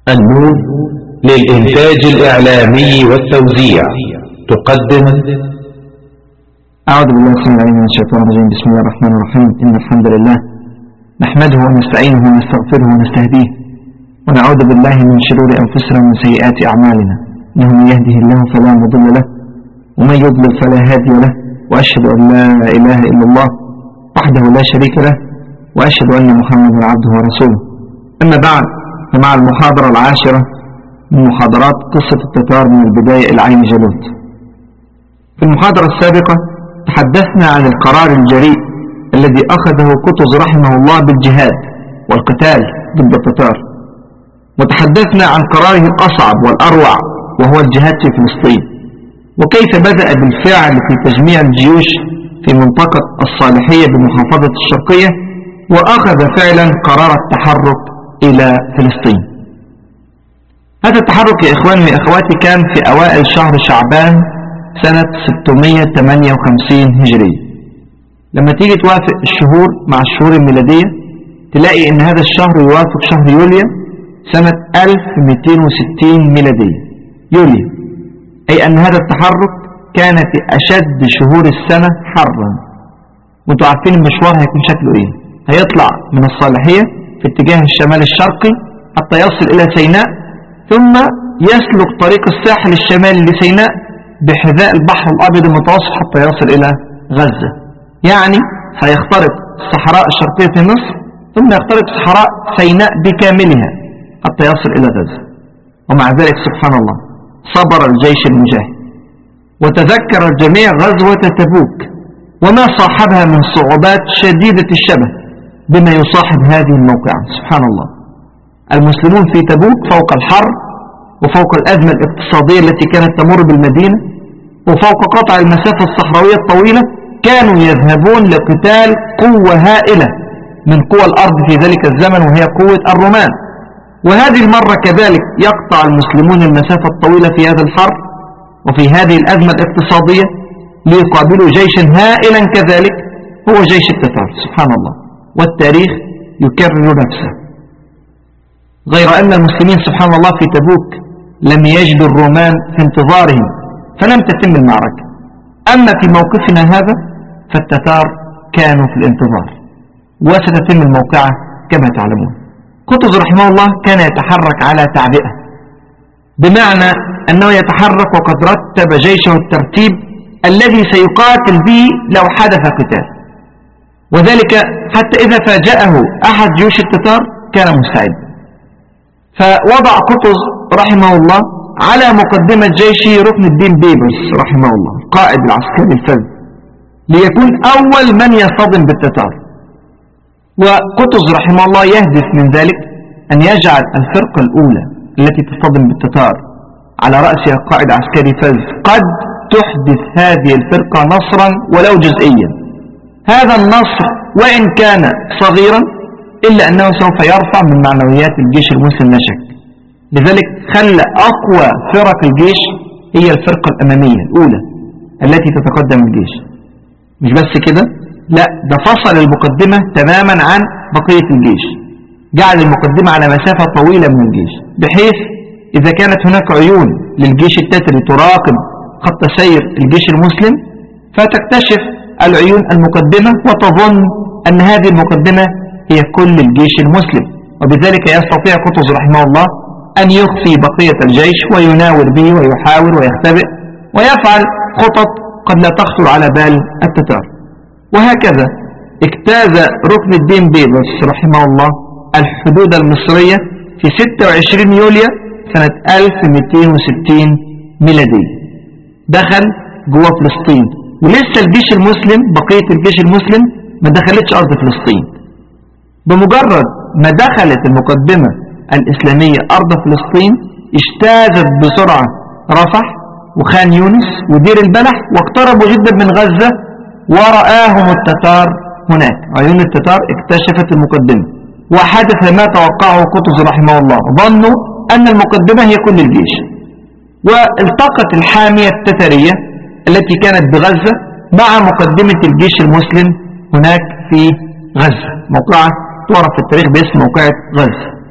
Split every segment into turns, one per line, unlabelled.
النور للإنتاج الإعلامي والتوزيع تقدم.
أعوذ بالله السميع العليم من الشيطان الرجيم. بسم الله الرحمن الرحيم. إن الحمد لله نحمده ونستعينه ونستغفره ونستهديه ونعوذ بالله من شرور أنفسنا ومن سيئات أعمالنا، إنه من يهده الله فلا مضل له ومن يضلل فلا هادي له، وأشهد أن لا إله إلا الله وحده لا شريك له، وأشهد أن محمدا عبده ورسوله. أما بعد، فمع المحاضرة العاشرة من محاضرات قصة التتار من البداية إلى عين جالوت. في المحاضرة السابقة تحدثنا عن القرار الجريء الذي أخذه قطز رحمه الله بالجهاد والقتال ضد التتار، وتحدثنا عن قراره الأصعب والأروع وهو الجهاد في فلسطين، وكيف بدأ بالفعل في تجميع الجيوش في منطقة الصالحية بمحافظة الشرقية، وأخذ فعلا قرار التحرك إلى فلسطين. هذا التحرك يا إخواني وأخواتي كان في أوائل شهر شعبان سنة 658 هجرية. لما تيجي توافق الشهور مع الشهور الميلادية تلاقي إن هذا الشهر يوافق شهر يوليو سنة 1260 ميلادية. يوليو، أي أن هذا التحرك كان في أشد شهور السنة حرا. وانتوا عارفين المشوار هيكون شكله إيه؟ هيطلع من الصالحية في اتجاه الشمال الشرقي حتى يصل إلى سيناء، ثم يسلك طريق الساحل الشمالي لسيناء بحذاء البحر الأبيض المتوسط حتى يصل إلى غزة. يعني هيخترق الصحراء الشرقية في مصر، ثم يخترق صحراء سيناء بكاملها حتى يصل إلى غزة. ومع ذلك سبحان الله صبر الجيش المجاهد. وتذكر الجميع غزوة تبوك وما صاحبها من صعوبات شديدة الشبه بما يصاحب هذه الموقعة. سبحان الله، المسلمون في تبوك فوق الحر وفوق الأزمة الاقتصادية التي كانت تمر بالمدينة وفوق قطع المسافة الصحراوية الطويلة كانوا يذهبون لقتال قوة هائلة من قوى الأرض في ذلك الزمن، وهي قوة الرومان. وهذه المرة كذلك يقطع المسلمون المسافة الطويلة في هذا الحر وفي هذه الأزمة الاقتصادية ليقابلوا جيشا هائلا كذلك هو جيش التتار. سبحان الله، والتاريخ يكرر نفسه. غير أن المسلمين سبحان الله في تبوك لم يجدوا الرومان في انتظارهم فلم تتم المعركة. أما في موقفنا هذا فالتتار كانوا في الانتظار، وستتم الموقعة كما تعلمون. قطز رحمه الله كان يتحرك على تعبئة، بمعنى أنه يتحرك وقد رتب جيشه الترتيب الذي سيقاتل به لو حدث قتال، وذلك حتى إذا فاجأه أحد جيوش التتار كان مستعد. فوضع قطز رحمه الله على مقدمة جيشه ركن الدين بيبرس رحمه الله قائد العسكري الفذ، ليكون أول من يصطدم بالتتار. وقطز رحمه الله يهدف من ذلك أن يجعل الفرقة الأولى التي تصطدم بالتتار على رأسها قائد عسكري فذ قد تحدث هذه الفرقة نصرا ولو جزئيا. هذا النصر وإن كان صغيرا إلا أنه سوف يرفع من معنويات الجيش المسلم لا شك. لذلك خلى أقوى فرق الجيش هي الفرقة الأمامية الأولى التي تتقدم الجيش. مش بس كده، لا، ده فصل المقدمة تماما عن بقية الجيش، جعل المقدمة على مسافة طويلة من الجيش، بحيث إذا كانت هناك عيون للجيش التتري تراقب خط سير الجيش المسلم فتكتشف العيون المقدمة وتظن أن هذه المقدمة هي كل الجيش المسلم، وبذلك يستطيع قطز رحمه الله أن يخفي بقية الجيش ويناور به ويحاور ويختبئ ويفعل خطط قد لا تخطر على بال التتار. وهكذا اجتاز ركن الدين بيبرس رحمه الله الحدود المصرية في 26 يوليو سنة 1260 ميلادية. دخل جوه فلسطين، ولسه الجيش المسلم بقية الجيش المسلم ما دخلتش أرض فلسطين. بمجرد ما دخلت المقدمة الإسلامية أرض فلسطين اجتازت بسرعة رفح وخان يونس ودير البلح واقتربوا جدا من غزة، ورآهم التتار هناك. عيون التتار اكتشفت المقدمة وحدث ما توقعه قطز رحمه الله، ظنوا أن المقدمة هي كل الجيش. والتقت الحامية التترية التي كانت بغزة مع مقدمة الجيش المسلم هناك في غزة، موقعة تعرف في التاريخ باسم موقعة غزة.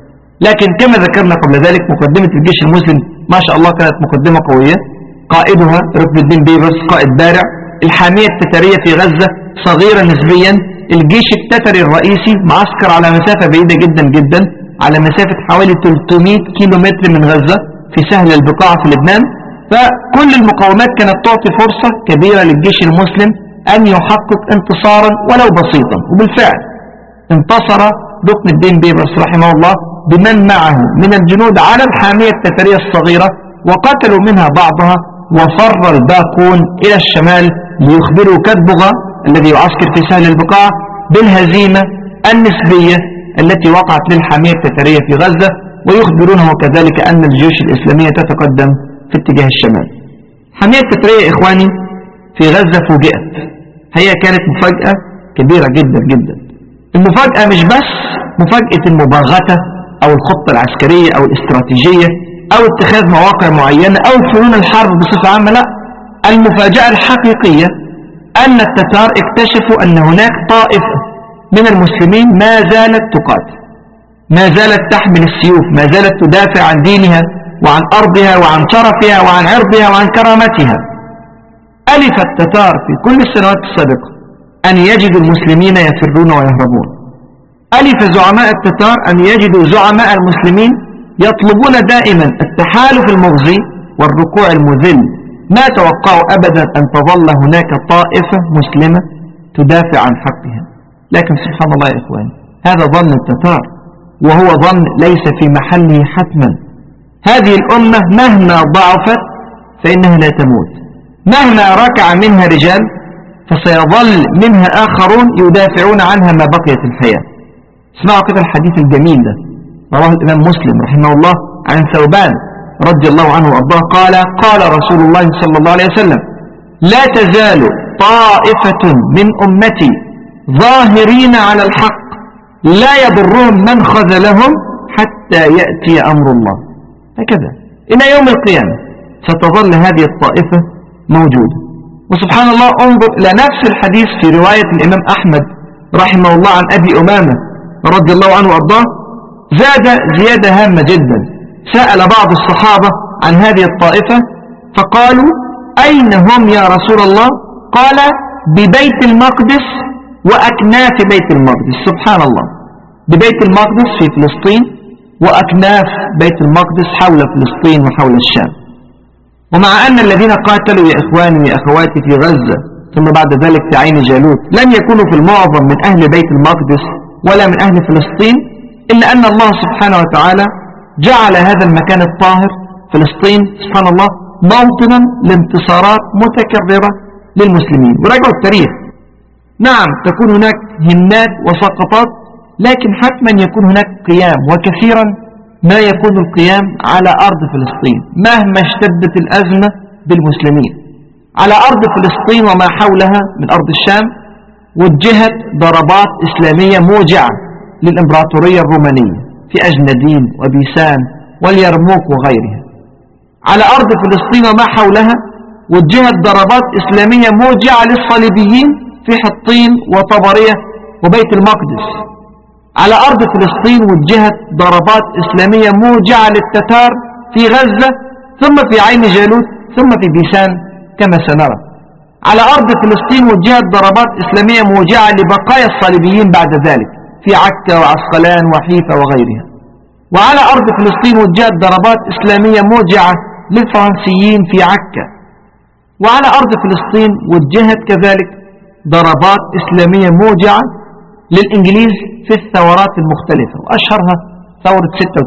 لكن كما ذكرنا قبل ذلك مقدمة الجيش المسلم ما شاء الله كانت مقدمة قوية، قائدها ركن الدين بيبرس قائد بارع. الحامية التتارية في غزة صغيرة نسبيا. الجيش التتري الرئيسي معسكر على مسافة بعيدة جدا جدا، على مسافة حوالي 300 كيلو متر من غزة في سهل البقاع في لبنان. فكل المقاومات كانت تعطي فرصة كبيرة للجيش المسلم أن يحقق انتصارا ولو بسيطا، وبالفعل انتصر ركن الدين بيبرس رحمه الله بمن معه من الجنود على الحامية التترية الصغيرة، وقتلوا منها بعضها، وفر الباقون إلى الشمال ليخبروا كتبغة الذي يعسكر في سهل البقاع بالهزيمة النسبية التي وقعت للحامية التترية في غزة، ويخبرونه كذلك أن الجيوش الإسلامية تتقدم في اتجاه الشمال. الحامية التترية إخواني في غزة فوجئت، هي كانت مفاجأة كبيرة جدا جدا. المفاجأة مش بس مفاجأة المباغتة أو الخطة العسكرية أو الاستراتيجية أو اتخاذ مواقع معينة أو فنون الحرب بصفة عامة، لا، المفاجأة الحقيقية أن التتار اكتشفوا أن هناك طائفة من المسلمين ما زالت تقاتل، ما زالت تحمل السيوف، ما زالت تدافع عن دينها وعن أرضها وعن شرفها وعن عرضها وعن كرامتها. ألف التتار في كل السنوات السابقة أن يجدوا المسلمين يفرون ويهربون. ألف زعماء التتار أن يجدوا زعماء المسلمين يطلبون دائما التحالف المغزي والركوع المذل. ما توقعوا أبدا أن تظل هناك طائفة مسلمة تدافع عن حقها. لكن سبحان الله يا إخواني، هذا ظن التتار، وهو ظن ليس في محله حتما. هذه الأمة مهما ضعفت فإنها لا تموت، مهما ركع منها رجال فسيظل منها آخرون يدافعون عنها ما بقيت الحياة. اسمعوا كده الحديث الجميل ده، رواه الإمام مسلم رحمه الله عن ثوبان رضي الله عنه وأرضاه قال: قال رسول الله صلى الله عليه وسلم: لا تزال طائفة من أمتي ظاهرين على الحق لا يضرهم من خذلهم حتى يأتي أمر الله. هكذا إلى يوم القيامة ستظل هذه الطائفة موجودة. وسبحان الله، انظر إلى نفس الحديث في رواية الإمام أحمد رحمه الله عن أبي أمامة رضي الله عنه وأرضاه، زاد زيادة هامة جدا. سأل بعض الصحابة عن هذه الطائفة فقالوا: أين هم يا رسول الله؟ قال: ببيت المقدس وأكناف بيت المقدس. سبحان الله، ببيت المقدس في فلسطين وأكناف بيت المقدس حول فلسطين وحول الشام. ومع أن الذين قاتلوا يا إخواني يا أخواتي في غزة ثم بعد ذلك في عين جالوت لم يكونوا في المعظم من أهل بيت المقدس ولا من أهل فلسطين، إلا أن الله سبحانه وتعالى جعل هذا المكان الطاهر فلسطين سبحان الله موطنا لانتصارات متكررة للمسلمين. وراجعوا التاريخ، نعم تكون هناك هنات وسقطات، لكن حتما يكون هناك قيام، وكثيرا ما يكون القيام على أرض فلسطين مهما اشتدت الأزمة بالمسلمين. على أرض فلسطين وما حولها من أرض الشام وجهت ضربات إسلامية موجعة للإمبراطورية الرومانية في أجندين وبيسان واليرموك وغيرها. على أرض فلسطين وما حولها وجهت ضربات إسلامية موجعة للصليبيين في حطين وطبرية وبيت المقدس. على أرض فلسطين وجهت ضربات إسلامية موجعة للتتار في غزة ثم في عين جالوت ثم في بيسان كما سنرى. على أرض فلسطين وجهت ضربات إسلامية موجعة لبقايا الصليبيين بعد ذلك في عكا وعسقلان وحيفا وغيرها. وعلى أرض فلسطين وجهت ضربات إسلامية موجعة للفرنسيين في عكا. وعلى أرض فلسطين وجهت كذلك ضربات إسلامية موجعة للإنجليز في الثورات المختلفة، وأشهرها ثورة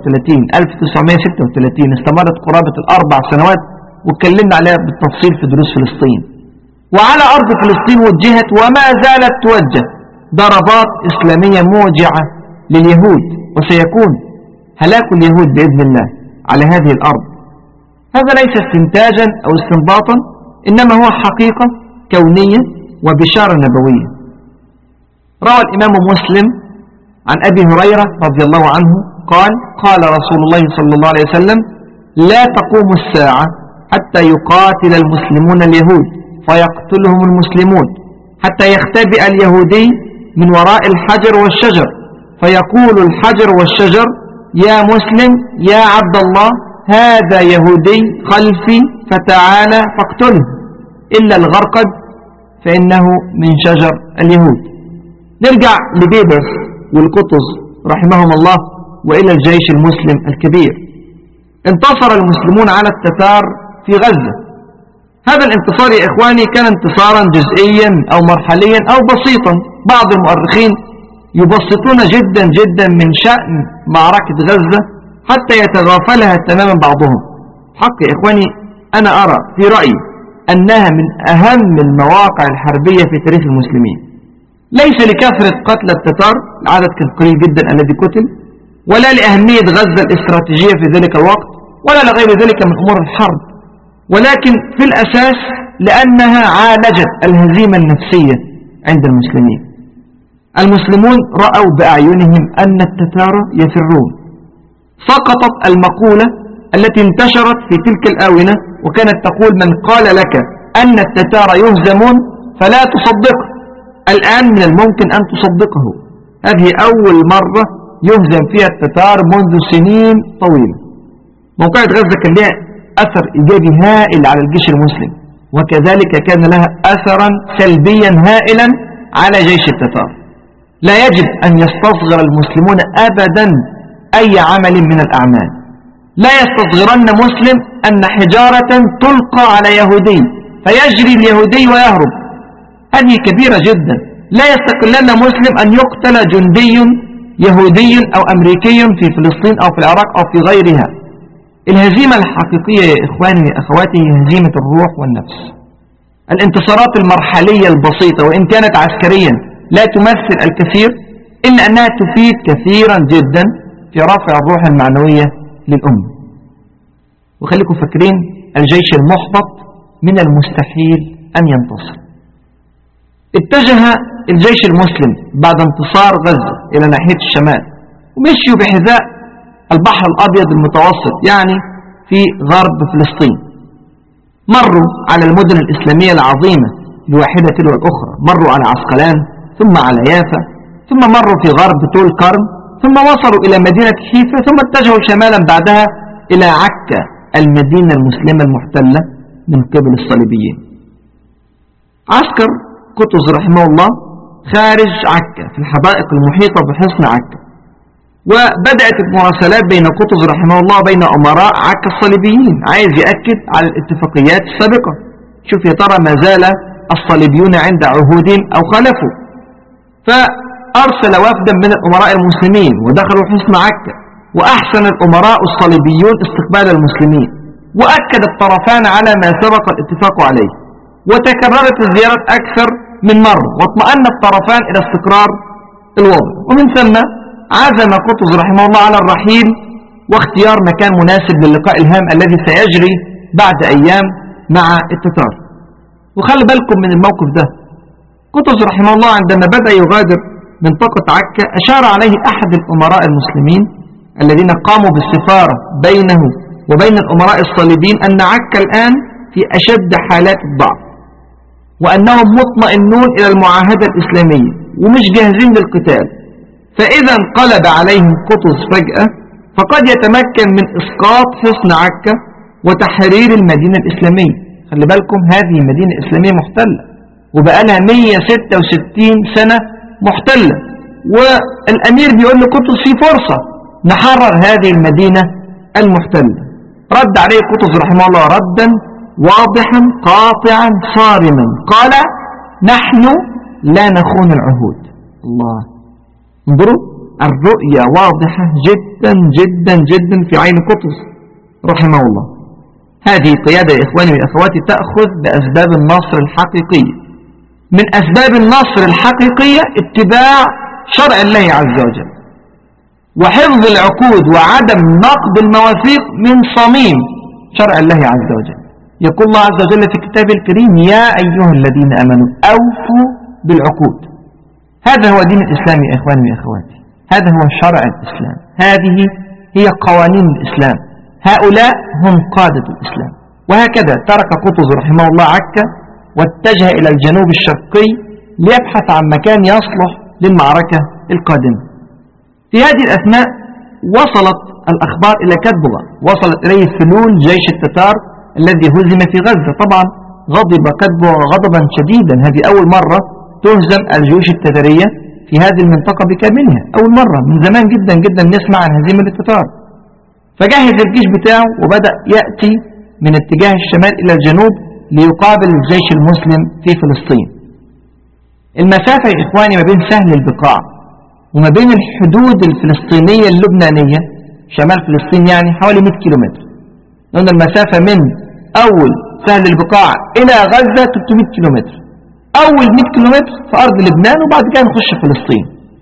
1936 استمرت قرابة 4 سنوات واتكلمنا عليها بالتفصيل في دروس فلسطين. وعلى أرض فلسطين وجهت وما زالت توجه ضربات إسلامية موجعة لليهود، وسيكون هلاك اليهود بإذن الله على هذه الأرض. هذا ليس استنتاجا أو استنباطا، إنما هو حقيقة كونية وبشارة نبوية. روى الإمام مسلم عن أبي هريرة رضي الله عنه قال: قال رسول الله صلى الله عليه وسلم: لا تقوم الساعة حتى يقاتل المسلمون اليهود فيقتلهم المسلمون، حتى يختبئ اليهودي من وراء الحجر والشجر فيقول الحجر والشجر: يا مسلم يا عبد الله هذا يهودي خلفي فتعالى فاقتله إلا الغرقد فإنه من شجر اليهود. نرجع لبيبرس والقطز رحمهم الله وإلى الجيش المسلم الكبير. انتصر المسلمون على التتار في غزة. هذا الانتصار يا إخواني كان انتصارا جزئيا أو مرحليا أو بسيطا. بعض المؤرخين يبسطون جدا جدا من شأن معركة غزة حتى يتغافلها تماما بعضهم. حق يا إخواني أنا أرى في رأيي أنها من أهم المواقع الحربية في تاريخ المسلمين، ليس لكثرة قتل التتار، العدد كان قليل جدا الذي قتل، ولا لأهمية غزة الاستراتيجية في ذلك الوقت، ولا لغير ذلك من أمور الحرب، ولكن في الأساس لأنها عالجت الهزيمة النفسية عند المسلمين. المسلمون رأوا بأعينهم أن التتار يفرون. سقطت المقولة التي انتشرت في تلك الآونة وكانت تقول من قال لك أن التتار يهزمون فلا تصدقه، الآن من الممكن أن تصدقه. هذه أول مرة يهزم فيها التتار منذ سنين طويلة. موقعة غزة كان لها أثر إيجابي هائل على الجيش المسلم، وكذلك كان لها أثرا سلبيا هائلا على جيش التتار. لا يجب أن يستصغر المسلمون أبدا أي عمل من الأعمال. لا يستصغرن مسلم أن حجارة تلقى على يهودي فيجري اليهودي ويهرب، هذه كبيرة جدا. لا يستقلن مسلم أن يقتل جندي يهودي أو أمريكي في فلسطين أو في العراق أو في غيرها. الهزيمة الحقيقية يا إخواني وأخواتي هي هزيمة الروح والنفس. الانتصارات المرحلية البسيطة وإن كانت عسكريا لا تمثل الكثير إلا أنها تفيد كثيرا جدا في رفع الروح المعنوية للأمة. وخليكم فاكرين الجيش المحبط من المستحيل أن ينتصر. اتجه الجيش المسلم بعد انتصار غزة إلى ناحية الشمال ومشيوا بحذاء البحر الأبيض المتوسط، يعني في غرب فلسطين. مروا على المدن الإسلامية العظيمة الواحدة تلو الأخرى، مروا على عسقلان ثم على يافا ثم مروا في غرب طول كرم ثم وصلوا إلى مدينة حيفا ثم اتجهوا شمالا بعدها إلى عكا المدينة المسلمة المحتلة من قبل الصليبيين. عسكر قطز رحمه الله خارج عكا في الحدائق المحيطة بحصن عكا، وبدأت المراسلات بين قطز رحمه الله وبين أمراء عكا الصليبيين، عايز يأكد على الاتفاقيات السابقة، شوف يا ترى ما زال الصليبيون عند عهودهم أو خلفوا. فأرسل وفدا من الأمراء المسلمين ودخلوا حصن عكا، وأحسن الأمراء الصليبيون استقبال المسلمين، وأكد الطرفان على ما سبق الاتفاق عليه، وتكررت الزيارات أكثر من مرة، واطمأن الطرفان إلى استقرار الوضع. ومن ثم عزم قطز رحمه الله على الرحيل واختيار مكان مناسب للقاء الهام الذي سيجري بعد أيام مع التتار. وخلي بالكم من الموقف ده، قطز رحمه الله عندما بدأ يغادر منطقة عكا أشار عليه أحد الأمراء المسلمين الذين قاموا بالسفارة بينه وبين الأمراء الصليبيين أن عكا الآن في أشد حالات الضعف، وأنهم مطمئنون إلى المعاهدة الإسلامية ومش جاهزين للقتال، فإذا انقلب عليهم قطز فجأة فقد يتمكن من إسقاط حصن عكا وتحرير المدينة الإسلامية. خلي بالكم هذه مدينة إسلامية محتلة وبقالها 166 سنة محتلة، والأمير بيقول لقطز في فرصة نحرر هذه المدينة المحتلة. رد عليه قطز رحمه الله ردا واضحا قاطعا صارما، قال نحن لا نخون العهود. الله، انظروا الرؤية واضحة جدا جدا جدا في عين قطز رحمه الله. هذه قيادة يا إخواني وأخواتي تأخذ بأسباب النصر الحقيقية. من أسباب النصر الحقيقية اتباع شرع الله عز وجل وحفظ العقود وعدم نقض المواثيق من صميم شرع الله عز وجل. يقول الله عز وجل في كتابه الكريم يا أيها الذين آمنوا أوفوا بالعقود. هذا هو دين الإسلام يا إخواني وأخواتي، هذا هو شرع الإسلام، هذه هي قوانين الإسلام، هؤلاء هم قادة الإسلام. وهكذا ترك قطز رحمه الله عكا واتجه إلى الجنوب الشرقي ليبحث عن مكان يصلح للمعركة القادمة. في هذه الأثناء وصلت الأخبار إلى كدبغة، وصلت إليه فلول جيش التتار الذي هزم في غزة. طبعا غضب كدبغة غضبا شديدا، هذه أول مرة تهزم الجيوش التتارية في هذه المنطقة بكاملها، أول مرة من زمان جدا جدا نسمع عن هزيمة التتار. فجهز الجيش بتاعه وبدأ يأتي من اتجاه الشمال إلى الجنوب ليقابل الجيش المسلم في فلسطين. المسافة يا إخواني ما بين سهل البقاع وما بين الحدود الفلسطينية اللبنانية شمال فلسطين يعني حوالي 100 كيلومتر، لأن المسافة من أول سهل البقاع إلى غزة 300 كيلومتر، أول 100 كيلومتر في أرض لبنان وبعد كده نخش فلسطين.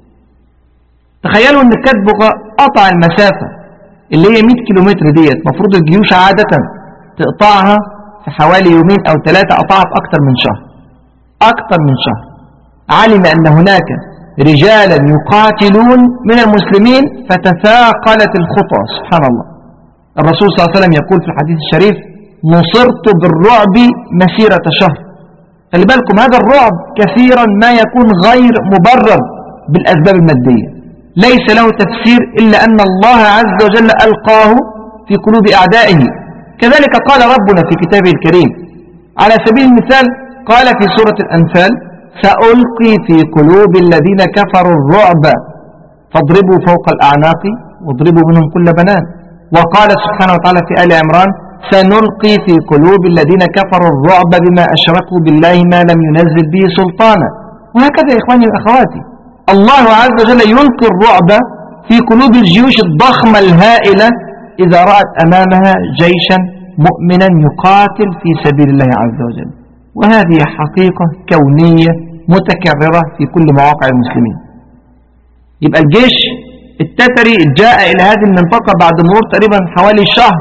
تخيلوا أن كدبغة قطع المسافة اللي هي 100 كيلومتر ديت، مفروض الجيوش عادة تقطعها في حوالي يومين أو 3، قطعها في أكتر من شهر، أكتر من شهر. علم أن هناك رجالا يقاتلون من المسلمين فتثاقلت الخطى. سبحان الله، الرسول صلى الله عليه وسلم يقول في الحديث الشريف: نصرت بالرعب مسيرة شهر. خلي بالكم هذا الرعب كثيرا ما يكون غير مبرر بالأسباب المادية، ليس له تفسير إلا أن الله عز وجل ألقاه في قلوب أعدائه. كذلك قال ربنا في كتابه الكريم على سبيل المثال، قال في سورة الأنفال: سألقي في قلوب الذين كفروا الرعب فاضربوا فوق الأعناق واضربوا منهم كل بنان. وقال سبحانه وتعالى في آل عمران: سنلقي في قلوب الذين كفروا الرعب بما أشركوا بالله ما لم ينزل به سلطانا. وهكذا يا إخواني وأخواتي، الله عز وجل يلقي الرعب في قلوب الجيوش الضخمة الهائلة إذا رأت أمامها جيشا مؤمنا يقاتل في سبيل الله عز وجل. وهذه حقيقة كونية متكررة في كل مواقع المسلمين. يبقى الجيش التتري جاء إلى هذه المنطقة بعد مرور تقريبا حوالي شهر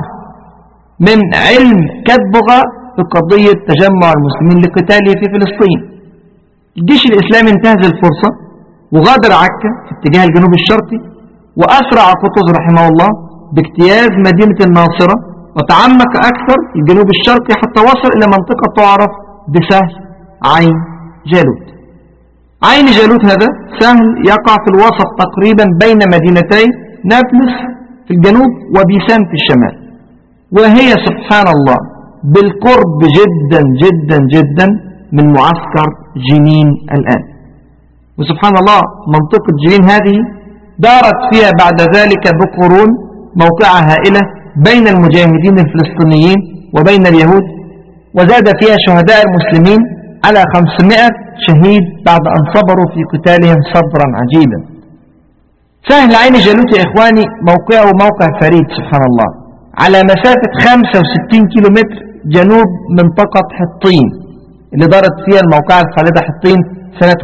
من علم كدبغة بقضية تجمع المسلمين لقتاله في فلسطين. الجيش الإسلامي انتهز الفرصة وغادر عكا في اتجاه الجنوب الشرقي، وأسرع قطز رحمه الله باجتياز مدينة الناصرة، وتعمق أكثر في الجنوب الشرقي حتى وصل إلى منطقة تعرف بسهل عين جالوت. عين جالوت هذا سهل يقع في الوسط تقريبا بين مدينتي نابلس في الجنوب وبيسان في الشمال، وهي سبحان الله بالقرب جدا جدا جدا من معسكر جنين الآن. وسبحان الله منطقة جنين هذه دارت فيها بعد ذلك بقرون موقعة هائلة بين المجاهدين الفلسطينيين وبين اليهود، وزاد فيها شهداء المسلمين على 500 شهيد بعد أن صبروا في قتالهم صبرا عجيبا. سهل عين جالوت يا إخواني موقعه موقع فريد سبحان الله، على مسافة 65 كيلومتر جنوب منطقة حطين اللي دارت فيها الموقعة الخالدة حطين سنة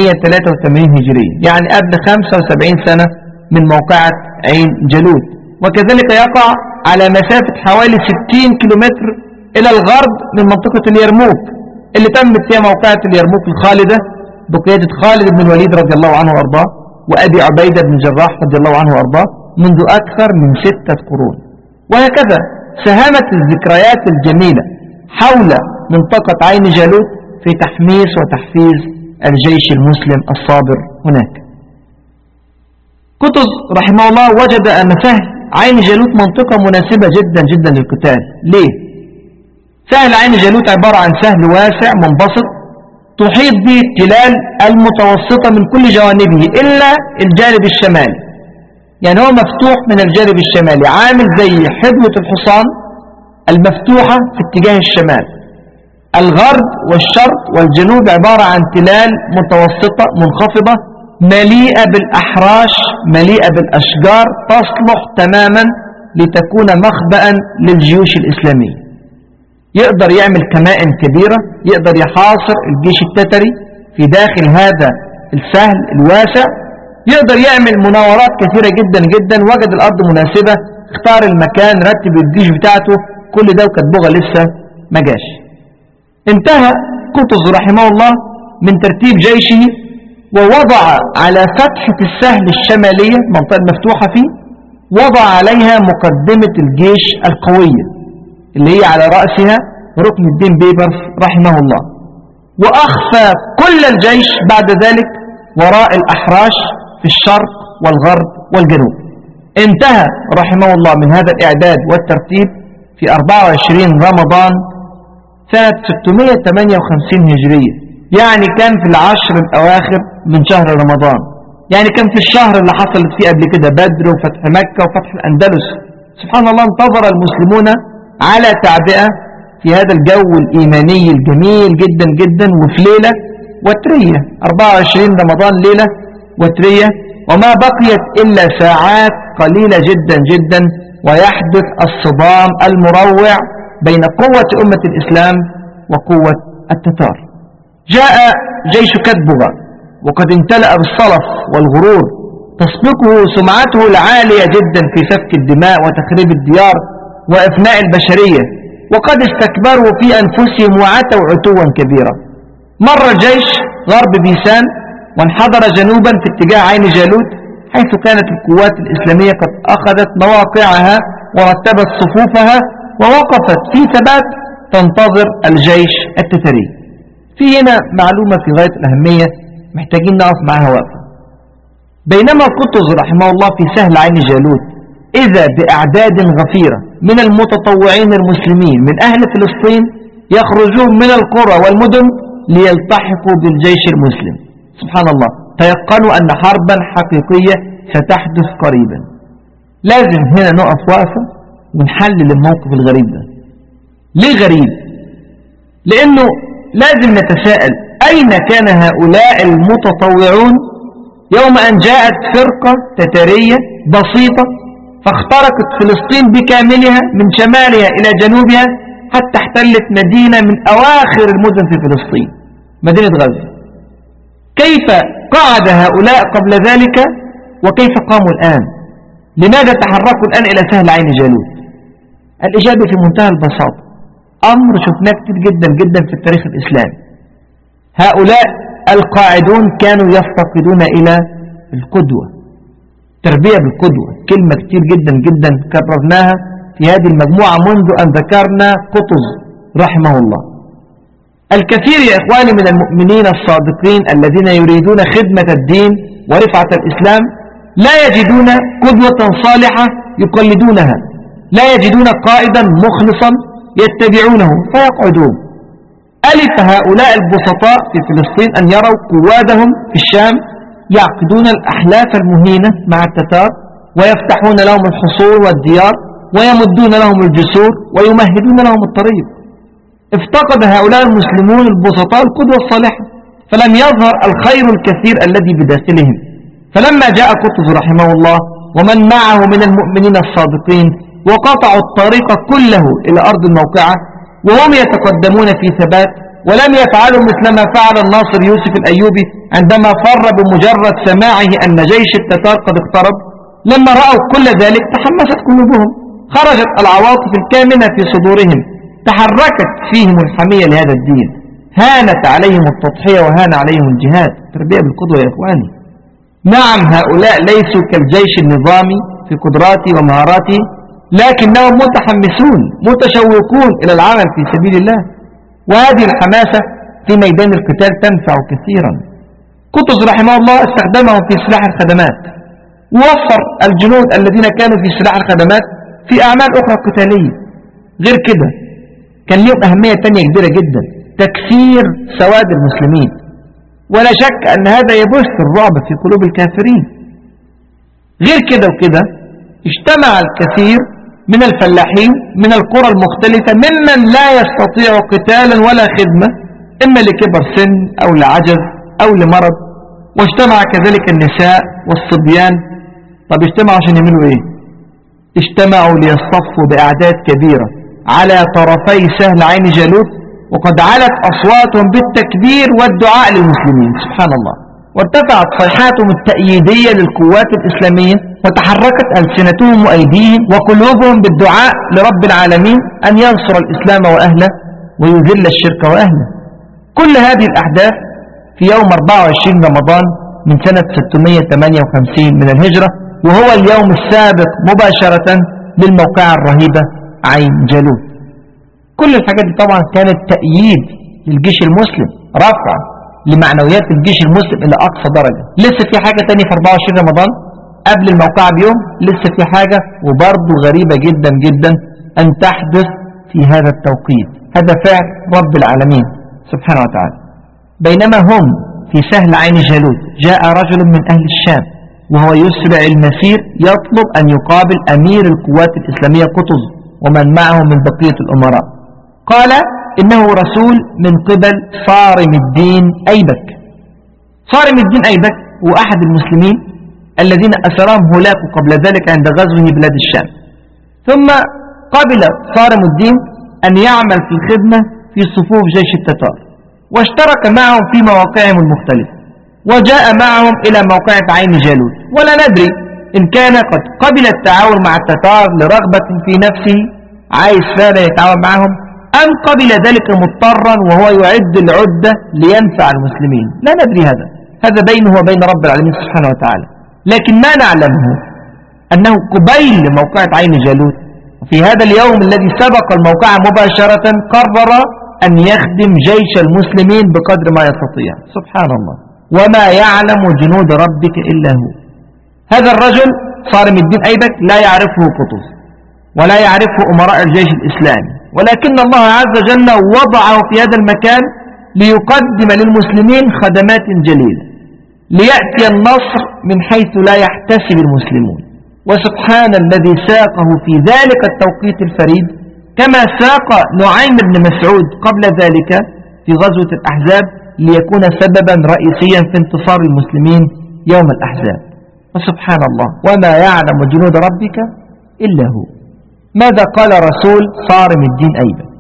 583 هجرية، يعني قبل 75 سنة من موقعة عين جالوت. وكذلك يقع على مسافة حوالي 60 كيلومتر إلى الغرب من منطقة اليرموك اللي تمت فيها موقعة اليرموك الخالدة بقيادة خالد بن الوليد رضي الله عنه وأرضاه وأبي عبيدة بن جراح رضي الله عنه وأرضاه منذ أكثر من 6 قرون. وهكذا ساهمت الذكريات الجميلة حول منطقة عين جالوت في تحميس وتحفيز الجيش المسلم الصابر هناك. قطز رحمه الله وجد أن سهل عين جالوت منطقة مناسبة جدا جدا للقتال. ليه؟ سهل عين جالوت عبارة عن سهل واسع منبسط تحيط به التلال المتوسطة من كل جوانبه إلا الجانب الشمالي، يعني هو مفتوح من الجانب الشمالي، عامل زي حدوة الحصان المفتوحة في اتجاه الشمال. الغرب والشرق والجنوب عبارة عن تلال متوسطة منخفضة مليئة بالأحراش مليئة بالأشجار تصلح تماما لتكون مخبأ للجيوش الإسلامية. يقدر يعمل كمائن كبيرة، يقدر يحاصر الجيش التتري في داخل هذا السهل الواسع، يقدر يعمل مناورات كثيرة جدا جدا. وجد الأرض مناسبة، اختار المكان، رتب الجيش بتاعته، كل ده وكدبغة لسه ما جاش. انتهى قطز رحمه الله من ترتيب جيشه ووضع على فتحة السهل الشمالية المنطقة المفتوحة فيه، وضع عليها مقدمة الجيش القوية اللي هي على رأسها ركن الدين بيبرس رحمه الله، وأخفى كل الجيش بعد ذلك وراء الأحراش في الشرق والغرب والجنوب. انتهى رحمه الله من هذا الإعداد والترتيب في 24 رمضان سنة 658 هجرية، يعني كان في العشر الأواخر من شهر رمضان، يعني كان في الشهر اللي حصلت فيه قبل كده بدر وفتح مكة وفتح الأندلس. سبحان الله، انتظر المسلمون على تعبئة في هذا الجو الإيماني الجميل جدا جدا، وفي ليلة وترية 24 رمضان ليلة وترية، وما بقيت إلا ساعات قليلة جدا جدا ويحدث الصدام المروع بين قوة أمة الإسلام وقوة التتار. جاء جيش كتبغة وقد امتلأ بالصلف والغرور، تسبقه سمعته العالية جدا في سفك الدماء وتخريب الديار وإفناء البشرية، وقد استكبروا في أنفسهم وعتوا عتوا كبيرا. مر الجيش غرب بيسان وانحدر جنوبا في اتجاه عين جالوت، حيث كانت القوات الإسلامية قد أخذت مواقعها ورتبت صفوفها ووقفت في ثبات تنتظر الجيش التتري. في هنا معلومة في غاية الأهمية محتاجين نقف معها وقفة. بينما قطز رحمه الله في سهل عين جالوت إذا بأعداد غفيرة من المتطوعين المسلمين من أهل فلسطين يخرجون من القرى والمدن ليلتحقوا بالجيش المسلم. سبحان الله، تيقنوا أن حربا حقيقية ستحدث قريبا. لازم هنا نقف وقفة ونحلل الموقف الغريب ده. ليه غريب؟ لأنه لازم نتساءل أين كان هؤلاء المتطوعون يوم أن جاءت فرقة تتارية بسيطة فاخترقت فلسطين بكاملها من شمالها إلى جنوبها حتى احتلت مدينة من أواخر المدن في فلسطين، مدينة غزة. كيف قعد هؤلاء قبل ذلك وكيف قاموا الآن؟ لماذا تحركوا الآن إلى سهل عين جالوت؟ الإجابة في منتهى البساطة، أمر شفناه كتير جدا جدا في التاريخ الإسلامي. هؤلاء القاعدون كانوا يفتقدون إلى القدوة، تربية بالقدوة، كلمة كتير جدا جدا كررناها في هذه المجموعة منذ أن ذكرنا قطز رحمه الله. الكثير يا إخواني من المؤمنين الصادقين الذين يريدون خدمة الدين ورفعة الإسلام لا يجدون قدوة صالحة يقلدونها، لا يجدون قائدا مخلصا يتبعونه فيقعدون. ألف هؤلاء البسطاء في فلسطين أن يروا قوادهم في الشام يعقدون الأحلاف المهينة مع التتار ويفتحون لهم الحصول والديار ويمدون لهم الجسور ويمهدون لهم الطريق. افتقد هؤلاء المسلمون البسطاء القدوة الصالحة، فلم يظهر الخير الكثير الذي بداخلهم. فلما جاء قطز رحمه الله ومن معه من المؤمنين الصادقين وقطعوا الطريق كله إلى أرض الموقعة وهم يتقدمون في ثبات، ولم يفعلوا مثلما فعل الناصر يوسف الأيوبي عندما فر بمجرد سماعه أن جيش التتار قد اقترب. لما رأوا كل ذلك تحمست قلوبهم، خرجت العواطف الكامنة في صدورهم، تحركت فيهم الحمية لهذا الدين، هانت عليهم التضحية وهان عليهم الجهاد. تربية بالقدوة يا إخواني. نعم، هؤلاء ليسوا كالجيش النظامي في قدراته ومهاراته، لكنهم متحمسون متشوقون إلى العمل في سبيل الله، وهذه الحماسة في ميدان القتال تنفع كثيرا. قطز رحمه الله استخدمهم في سلاح الخدمات، ووفر الجنود الذين كانوا في سلاح الخدمات في أعمال أخرى قتالية. غير كده كان لهم أهمية تانية كبيرة جدا، تكسير سواد المسلمين، ولا شك أن هذا يبث الرعب في قلوب الكافرين. غير كده وكده اجتمع الكثير من الفلاحين من القرى المختلفة ممن لا يستطيع قتالا ولا خدمة، إما لكبر سن أو لعجز أو لمرض، واجتمع كذلك النساء والصبيان. طب اجتمعوا عشان يعملوا ايه؟ اجتمعوا ليصطفوا بأعداد كبيرة على طرفي سهل عين جالوت، وقد علت أصواتهم بالتكبير والدعاء للمسلمين. سبحان الله. وارتفعت صيحاتهم التأييدية للقوات الإسلامية، وتحركت ألسنتهم وأيديهم وقلوبهم بالدعاء لرب العالمين أن ينصر الإسلام وأهله ويذل الشرك وأهله. كل هذه الأحداث في يوم 24 رمضان من سنة 658 من الهجرة، وهو اليوم السابق مباشرة للموقعة الرهيبة عين جالوت. كل الحاجات دي طبعا كانت تأييد للجيش المسلم، رفع لمعنويات الجيش المسلم إلى أقصى درجة. لسه في حاجة تانية في 24 رمضان قبل الموقعة بيوم لسه في حاجة وبرضه غريبة جدا جدا أن تحدث في هذا التوقيت. هذا فعل رب العالمين سبحانه وتعالى. بينما هم في سهل عين جالوت جاء رجل من أهل الشام وهو يسرع المسير يطلب أن يقابل أمير القوات الإسلامية قطز ومن معه من بقية الأمراء. قال إنه رسول من قبل صارم الدين أيبك. صارم الدين أيبك هو أحد المسلمين الذين أسرهم هولاكو قبل ذلك عند غزوه بلاد الشام، ثم قبل صارم الدين أن يعمل في الخدمة في صفوف جيش التتار، واشترك معهم في مواقعهم المختلفة، وجاء معهم إلى موقعة عين جالوت، ولا ندري إن كان قد قبل التعاون مع التتار لرغبة في نفسه عايز فعلا يتعاون معهم، أم قبل ذلك مضطرا وهو يعد العدة لينفع المسلمين. لا ندري، هذا بينه وبين رب العالمين سبحانه وتعالى. لكن ما نعلمه أنه قبيل موقعة عين جالوت في هذا اليوم الذي سبق الموقعة مباشرة قرر أن يخدم جيش المسلمين بقدر ما يستطيع. سبحان الله، وما يعلم جنود ربك إلا هو. هذا الرجل صارم الدين أيبك لا يعرفه قطز ولا يعرفه أمراء الجيش الإسلامي، ولكن الله عز وجل وضعه في هذا المكان ليقدم للمسلمين خدمات جليلة، ليأتي النصر من حيث لا يحتسب المسلمون. وسبحان الذي ساقه في ذلك التوقيت الفريد كما ساق نعيم بن مسعود قبل ذلك في غزوة الأحزاب ليكون سببا رئيسيا في انتصار المسلمين يوم الأحزاب. وسبحان الله، وما يعلم جنود ربك إلا هو. ماذا قال رسول صارم الدين أيبك؟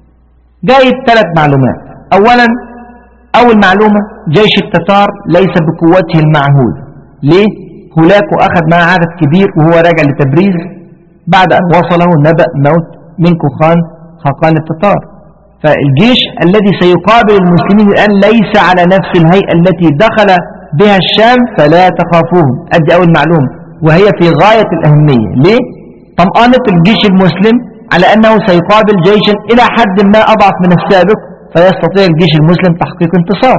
جايب 3 معلومات. أولا، أول معلومة، جيش التتار ليس بقوته المعهود. ليه؟ هولاكو أخذ معه عدد كبير وهو راجع لتبريز بعد أن وصله نبأ موت منكو خاقان التتار. فالجيش الذي سيقابل المسلمين الآن ليس على نفس الهيئة التي دخل بها الشام، فلا تخافوهم. أدي أول معلومة وهي في غاية الأهمية. ليه؟ طمأنة الجيش المسلم على أنه سيقابل جيشا إلى حد ما أضعف من السابق، فيستطيع الجيش المسلم تحقيق انتصار.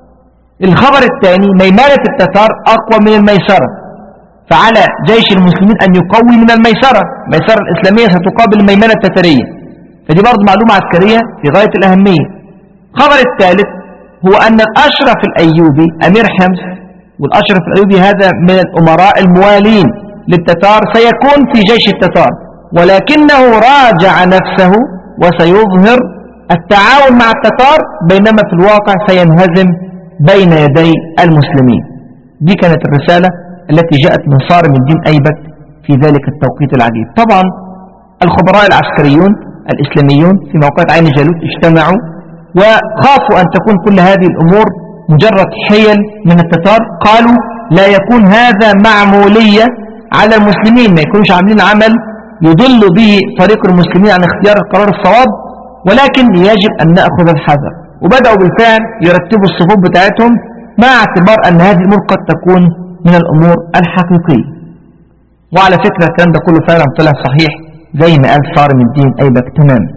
الخبر الثاني، ميمنة التتار أقوى من الميسرة، فعلى جيش المسلمين أن يقوي من الميسرة الإسلامية ستقابل الميمنة التتارية. فدي برضو معلومة عسكرية في غاية الأهمية. الخبر الثالث هو أن الأشرف الأيوبي أمير حمص، والأشرف الأيوبي هذا من الأمراء الموالين للتتار، سيكون في جيش التتار، ولكنه راجع نفسه وسيظهر التعاون مع التتار، بينما في الواقع سينهزم بين يدي المسلمين. دي كانت الرسالة التي جاءت من صارم الدين أيبك في ذلك التوقيت العجيب. طبعا الخبراء العسكريون الإسلاميون في موقعة عين جالوت اجتمعوا وخافوا أن تكون كل هذه الأمور مجرد حيل من التتار. قالوا لا يكون هذا معمولية على المسلمين، ما يكونوش عاملين عمل يضل به طريق المسلمين عن اختيار القرار الصواب، ولكن يجب أن نأخذ الحذر. وبدأوا بالفعل يرتبوا الصفوف بتاعتهم مع اعتبار أن هذه الأمور قد تكون من الأمور الحقيقية. وعلى فكرة الكلام ده كله فعلا طلع صحيح زي ما قال صارم الدين أيبك تماما.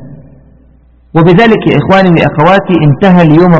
وبذلك يا إخواني وأخواتي انتهى اليوم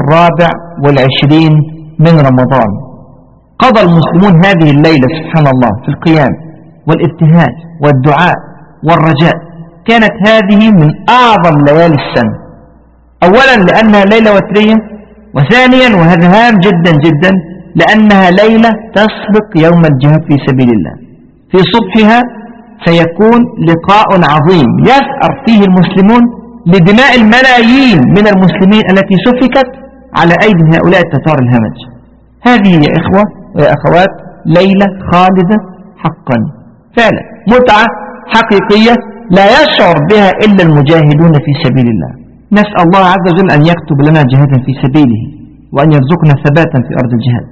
24 من رمضان. قضى المسلمون هذه الليلة سبحان الله في القيام والابتهاج والدعاء والرجاء. كانت هذه من أعظم ليالي السنة، أولا لأنها ليلة وترية، وثانيا وهذا هام جدا جدا لأنها ليلة تسبق يوم الجهاد في سبيل الله. في صبحها سيكون لقاء عظيم يثأر فيه المسلمون لدماء الملايين من المسلمين التي سفكت على أيدي هؤلاء التتار الهمج. هذه يا إخوة ويا أخوات ليلة خالدة حقا، فعلا متعة حقيقية لا يشعر بها إلا المجاهدون في سبيل الله. نسأل الله عز وجل أن يكتب لنا جهادا في سبيله وأن يرزقنا ثباتا في أرض الجهاد.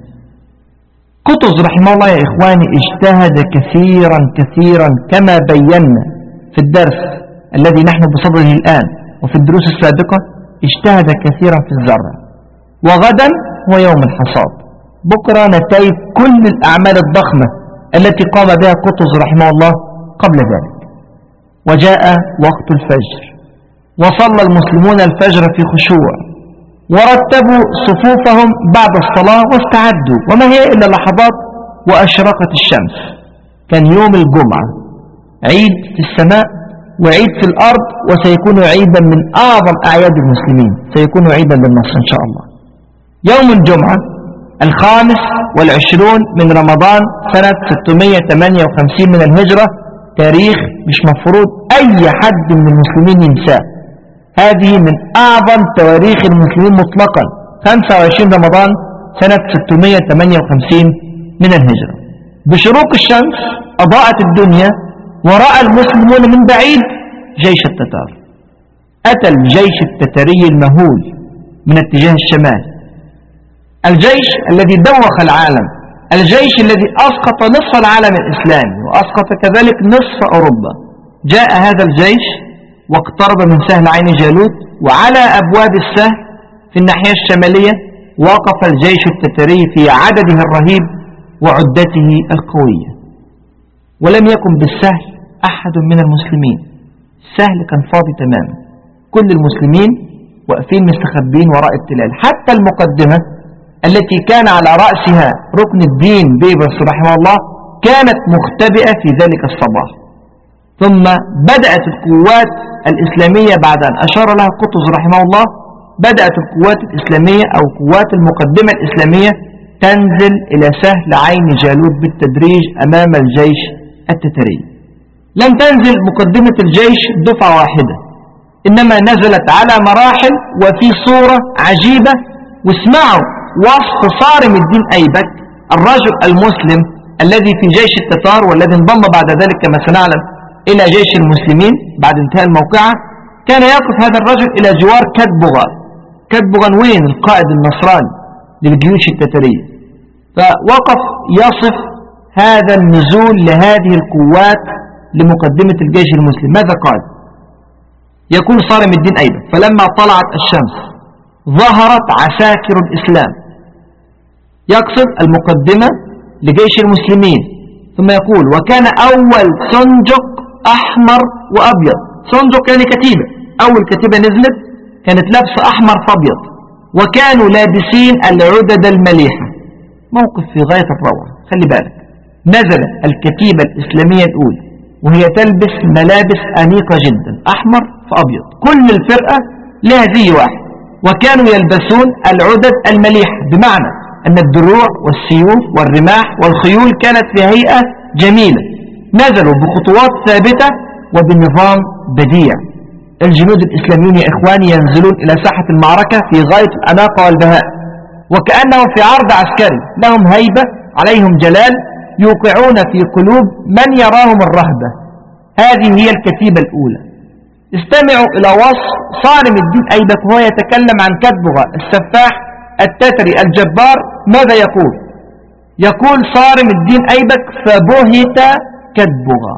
قطز رحمه الله يا إخواني اجتهد كثيرا كثيرا كما بينا في الدرس الذي نحن بصدده الآن وفي الدروس السابقة. اجتهد كثيرا في الزرع، وغدا هو يوم الحصاد. بكرة نتائج كل الأعمال الضخمة التي قام بها قطز رحمه الله قبل ذلك. وجاء وقت الفجر وصلى المسلمون الفجر في خشوع، ورتبوا صفوفهم بعد الصلاة واستعدوا، وما هي إلا لحظات وأشرقت الشمس. كان يوم الجمعة عيد في السماء وعيد في الأرض، وسيكون عيدا من أعظم أعياد المسلمين، سيكون عيدا للنصر إن شاء الله. يوم الجمعة 25 من رمضان سنة 658 من الهجرة، تاريخ مش مفروض أي حد من المسلمين ينساه. هذه من أعظم تواريخ المسلمين مطلقا. 25 رمضان سنة 658 من الهجرة، بشروق الشمس أضاءت الدنيا، ورأى المسلمون من بعيد جيش التتار. أتى الجيش التتري المهول من اتجاه الشمال، الجيش الذي دوخ العالم، الجيش الذي أسقط نصف العالم الإسلامي وأسقط كذلك نصف أوروبا. جاء هذا الجيش واقترب من سهل عين جالوت، وعلى أبواب السهل في الناحية الشمالية وقف الجيش التتري في عدده الرهيب وعدته القوية. ولم يكن بالسهل أحد من المسلمين، السهل كان فاضي تماما، كل المسلمين واقفين مستخبين وراء التلال. حتى المقدمة التي كان على رأسها ركن الدين بيبرس رحمه الله كانت مختبئة في ذلك الصباح. ثم بدأت القوات الإسلامية بعد أن أشار لها قطز رحمه الله، بدأت القوات الإسلامية أو قوات المقدمة الإسلامية تنزل إلى سهل عين جالوت بالتدريج أمام الجيش التتري. لم تنزل مقدمة الجيش دفعة واحدة، إنما نزلت على مراحل وفي صورة عجيبة. واسمعوا وصف صارم الدين أيبك، الرجل المسلم الذي في جيش التتار والذي انضم بعد ذلك كما سنعلم إلى جيش المسلمين بعد انتهاء الموقعة. كان يقف هذا الرجل إلى جوار كتبغان. كتبغان وين؟ القائد النصراني للجيوش التترية. فوقف يصف هذا النزول لهذه القوات لمقدمة الجيش المسلم. ماذا قال؟ يقول صارم الدين أيبك: فلما طلعت الشمس ظهرت عساكر الإسلام. يقصد المقدمة لجيش المسلمين. ثم يقول: وكان أول سنجق أحمر وأبيض. سنجق يعني كتيبة، أول كتيبة نزلت كانت لابسة أحمر فأبيض، وكانوا لابسين العدد المليحة. موقف في غاية الروعة. خلي بالك، نزل الكتيبة الإسلامية الأولى وهي تلبس ملابس أنيقة جدا، أحمر فأبيض، كل الفرقة لها زي واحد، وكانوا يلبسون العدد المليحة، بمعنى أن الدروع والسيوف والرماح والخيول كانت في هيئة جميلة. نزلوا بخطوات ثابتة وبنظام بديع. الجنود الإسلاميون يا إخواني ينزلون إلى ساحة المعركة في غاية الأناقة والبهاء، وكأنهم في عرض عسكري، لهم هيبة، عليهم جلال، يوقعون في قلوب من يراهم الرهبة. هذه هي الكتيبة الأولى. استمعوا إلى وصف صارم الدين أيبك وهو يتكلم عن كتبغى السفاح التتري الجبار. ماذا يقول؟ يقول صارم الدين أيبك: فبهت كتبغى،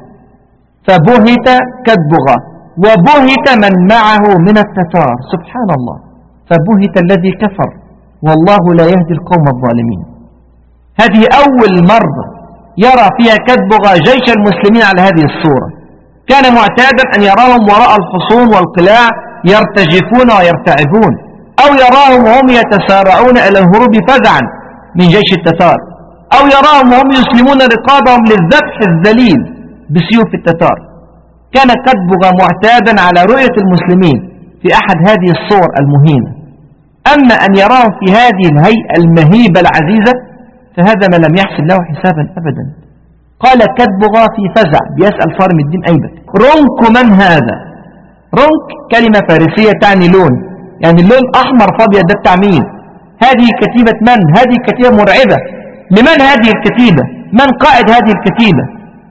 فبهت كتبغى، وبهت من معه من التتار. سبحان الله، فبهت الذي كفر، والله لا يهدي القوم الظالمين. هذه أول مرة يرى فيها كتبغى جيش المسلمين على هذه الصورة. كان معتادا أن يراهم وراء الحصون والقلاع يرتجفون ويرتعبون، أو يراهم وهم يتسارعون إلى الهروب فزعا من جيش التتار، أو يراهم وهم يسلمون رقابهم للذبح الذليل بسيوف التتار. كان كتبغى معتادا على رؤية المسلمين في أحد هذه الصور المهينة. أما أن يراهم في هذه الهيئة المهيبة العزيزة فهذا ما لم يحسن له حسابا أبدا. قال كتبغى في فزع بيسأل صارم الدين أيبك: رنك من هذا؟ رنك كلمة فارسية تعني لون، يعني اللون أحمر فابيض، ده بتاع مين؟ هذه كتيبة من؟ هذه كتيبة مرعبة. لمن هذه الكتيبة؟ من قائد هذه الكتيبة؟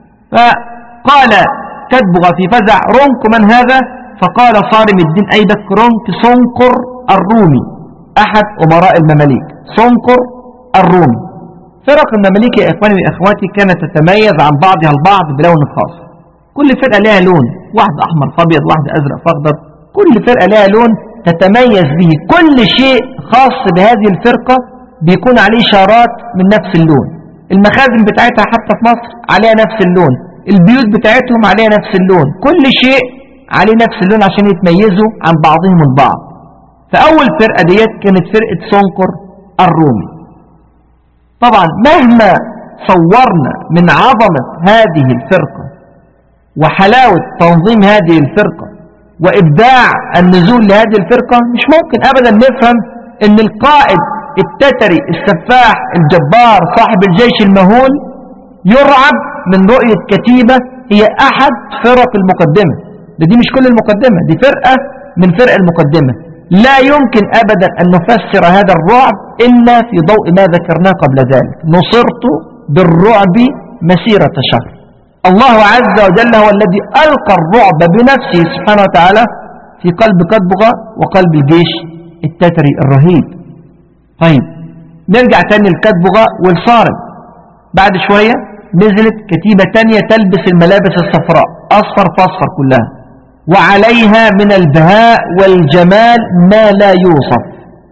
فقال كتبغى في فزع: رنك من هذا؟ فقال صارم الدين أيبك: رنك سنقر الرومي، أحد أمراء المماليك، سنقر الرومي. فرق المماليك يا إخواني وإخواتي كانت تتميز عن بعضها البعض بلون خاص. كل فرقة لها لون، واحد أحمر فأبيض، واحد أزرق فأخضر، كل فرقة لها لون تتميز به. كل شيء خاص بهذه الفرقة بيكون عليه إشارات من نفس اللون. المخازن بتاعتها حتى في مصر عليها نفس اللون، البيوت بتاعتهم عليها نفس اللون، كل شيء عليه نفس اللون عشان يتميزوا عن بعضهم البعض. فأول فرقة ديت كانت فرقة سنقر الرومي. طبعا مهما صورنا من عظمة هذه الفرقة وحلاوة تنظيم هذه الفرقة وإبداع النزول لهذه الفرقة، مش ممكن أبدا نفهم أن القائد التتري السفاح الجبار صاحب الجيش المهول يرعب من رؤية كتيبة هي أحد فرق المقدمة. دي مش كل المقدمة، دي فرقة من فرق المقدمة. لا يمكن أبدا أن نفسر هذا الرعب إلا في ضوء ما ذكرناه قبل ذلك. نصرت بالرعب مسيرة شهر. الله عز وجل هو الذي ألقى الرعب بنفسه سبحانه وتعالى في قلب كتبغة وقلب الجيش التتري الرهيب. طيب نرجع تاني لكتبغة والصارم. بعد شوية نزلت كتيبة تانية تلبس الملابس الصفراء، أصفر فاصفر كلها، وعليها من البهاء والجمال ما لا يوصف.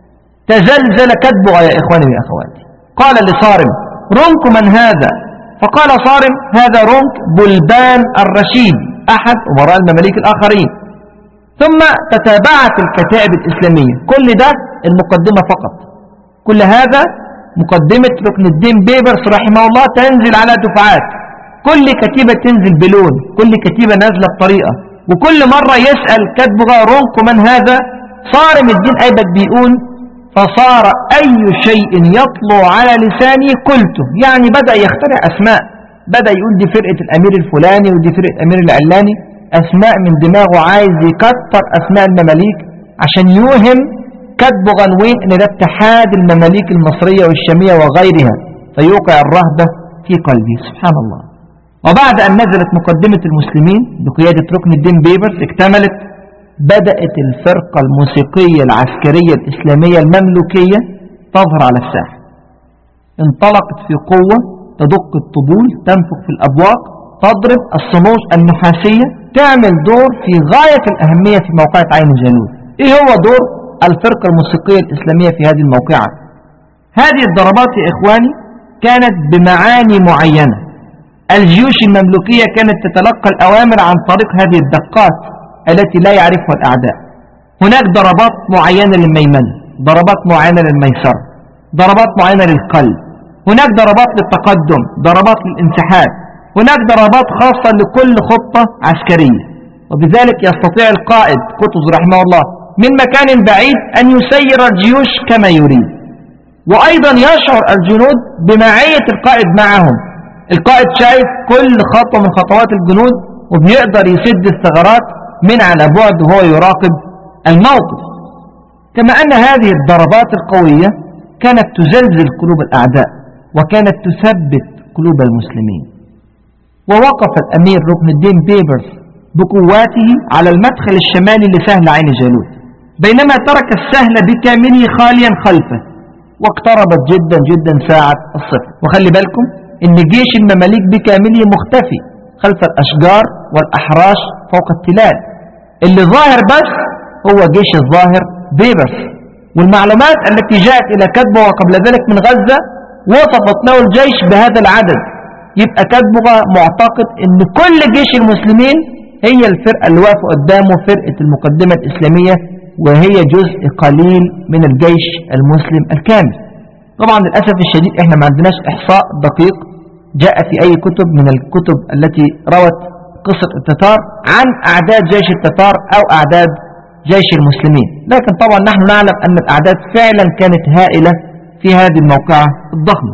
تزلزل كتبغة يا إخواني وأخواتي. قال لصارم: رنك من هذا؟ فقال صارم: هذا رنك بلبان الرشيد أحد أمراء المماليك الآخرين. ثم تتابعت الكتائب الإسلامية. كل ده المقدمة فقط، كل هذا مقدمة ركن الدين بيبرس رحمه الله تنزل على دفعات، كل كتيبة تنزل بلون، كل كتيبة نازلة بطريقة، وكل مرة يسأل كتبغة رنك من هذا؟ صارم الدين أيبك بيقول: فصار أي شيء يطلع على لساني قلته. يعني بدأ يخترع أسماء، بدأ يقول دي فرقة الأمير الفلاني ودي فرقة الأمير العلاني، أسماء من دماغه، عايز يكتر أسماء المماليك عشان يوهم كتبغة نوين إن ده اتحاد المماليك المصرية والشامية وغيرها، فيوقع الرهبة في قلبي. سبحان الله. وبعد أن نزلت مقدمة المسلمين بقيادة ركن الدين بيبرس اكتملت، بدأت الفرقة الموسيقية العسكرية الإسلامية المملوكية تظهر على الساحة. انطلقت في قوة، تدق الطبول، تنفخ في الأبواق، تضرب الصنوج النحاسية، تعمل دور في غاية الأهمية في موقعة عين الجالوت. إيه هو دور الفرقة الموسيقية الإسلامية في هذه الموقعة؟ هذه الضربات يا إخواني كانت بمعاني معينة. الجيوش المملوكية كانت تتلقى الأوامر عن طريق هذه الدقات التي لا يعرفها الأعداء. هناك ضربات معينة للميمنة، ضربات معينة للميسرة، ضربات معينة للقلب، هناك ضربات للتقدم، ضربات للانسحاب، هناك ضربات خاصة لكل خطة عسكرية. وبذلك يستطيع القائد قطز رحمه الله من مكان بعيد أن يسير الجيوش كما يريد، وأيضا يشعر الجنود بمعية القائد معهم. القائد شايف كل خطوة من خطوات الجنود وبيقدر يسد الثغرات من على بعد وهو يراقب الموقف. كما أن هذه الضربات القوية كانت تزلزل قلوب الأعداء وكانت تثبت قلوب المسلمين. ووقف الأمير ركن الدين بيبرس بقواته على المدخل الشمالي لسهل عين جالوت، بينما ترك السهل بكامله خاليا خلفه، واقتربت جدا جدا ساعة الصفر. وخلي بالكم ان جيش المماليك بكامله مختفي خلف الأشجار والأحراش فوق التلال، اللي ظاهر بس هو جيش الظاهر بيبرس. والمعلومات التي جاءت إلى كتبغة قبل ذلك من غزة وصفت له الجيش بهذا العدد. يبقى كتبغة معتقد ان كل جيش المسلمين هي الفرقة اللي واقفة قدامه، فرقة المقدمة الإسلامية، وهي جزء قليل من الجيش المسلم الكامل. طبعا للأسف الشديد احنا ما عندناش إحصاء دقيق جاء في أي كتب من الكتب التي روت قصة التتار عن أعداد جيش التتار أو أعداد جيش المسلمين، لكن طبعا نحن نعلم أن الأعداد فعلا كانت هائلة في هذه الموقعة الضخمة.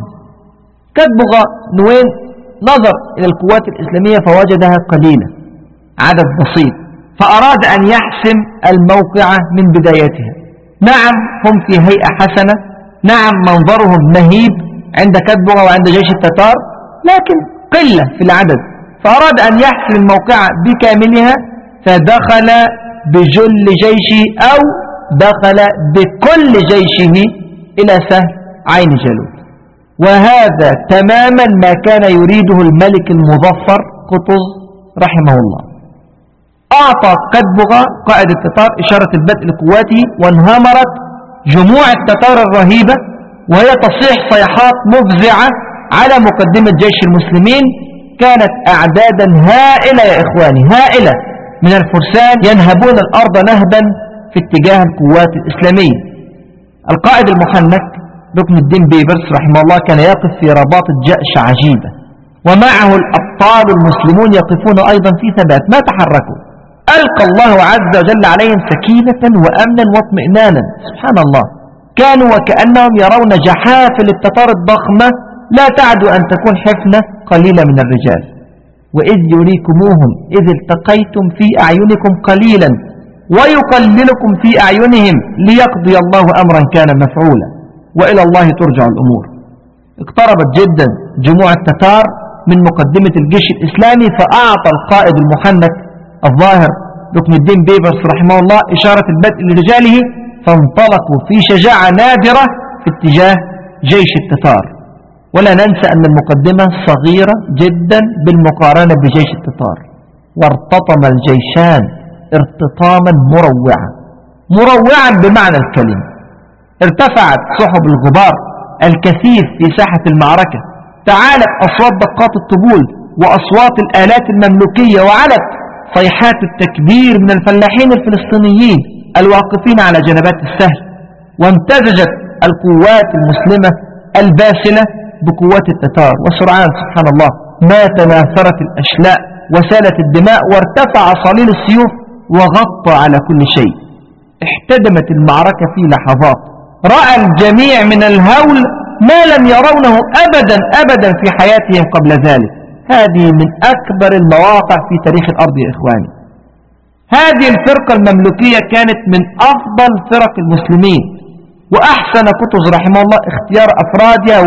كتبغة نوين نظر إلى القوات الإسلامية فوجدها قليلة، عدد بسيط، فأراد أن يحسم الموقعة من بدايتها. نعم هم في هيئة حسنة، نعم منظرهم مهيب عند كتبغة وعند جيش التتار، لكن قلة في العدد، فأراد أن يحسم الموقعة بكاملها، فدخل بجل جيشه أو دخل بكل جيشه إلى سهل عين جالوت. وهذا تماما ما كان يريده الملك المظفر قطز رحمه الله. أعطى كتبغة قائد التتار إشارة البدء لقواته، وانهمرت جموع التتار الرهيبة وهي تصيح صيحات مفزعة على مقدمة جيش المسلمين. كانت أعدادا هائلة يا إخواني، هائلة من الفرسان ينهبون الأرض نهبا في اتجاه القوات الإسلامية. القائد المحنك ركن الدين بيبرس رحمه الله كان يقف في رباطة جأش عجيبة، ومعه الأبطال المسلمون يقفون أيضا في ثبات ما تحركوا. ألقى الله عز وجل عليهم سكينة وأمنا واطمئنانا. سبحان الله، كانوا وكأنهم يرون جحافل التتار الضخمة لا تعد أن تكون حفنة قليلة من الرجال. وإذ يريكموهم إذ التقيتم في أعينكم قليلا ويقللكم في أعينهم ليقضي الله أمرا كان مفعولا وإلى الله ترجع الأمور. اقتربت جدا جموع التتار من مقدمة الجيش الإسلامي، فأعطى القائد المحنك الظاهر ركن الدين بيبرس رحمه الله إشارة البدء لرجاله، فانطلقوا في شجاعة نادرة في اتجاه جيش التتار. ولا ننسى أن المقدمة صغيرة جدا بالمقارنة بجيش التتار، وارتطم الجيشان ارتطاما مروعا بمعنى الكلمة. ارتفعت سحب الغبار الكثيف في ساحة المعركة، تعالت أصوات دقات الطبول وأصوات الآلات المملوكية، وعلت صيحات التكبير من الفلاحين الفلسطينيين الواقفين على جنبات السهل، وامتزجت القوات المسلمة الباسلة بقوات التتار، وسرعان سبحان الله ما تناثرت الأشلاء وسالت الدماء وارتفع صليل السيوف وغطى على كل شيء. احتدمت المعركة في لحظات، رأى الجميع من الهول ما لم يرونه أبدا في حياتهم قبل ذلك. هذه من أكبر المواقع في تاريخ الأرض يا إخواني. هذه الفرقة المملوكية كانت من أفضل فرق المسلمين، وأحسن قطز رحمه الله اختيار أفرادها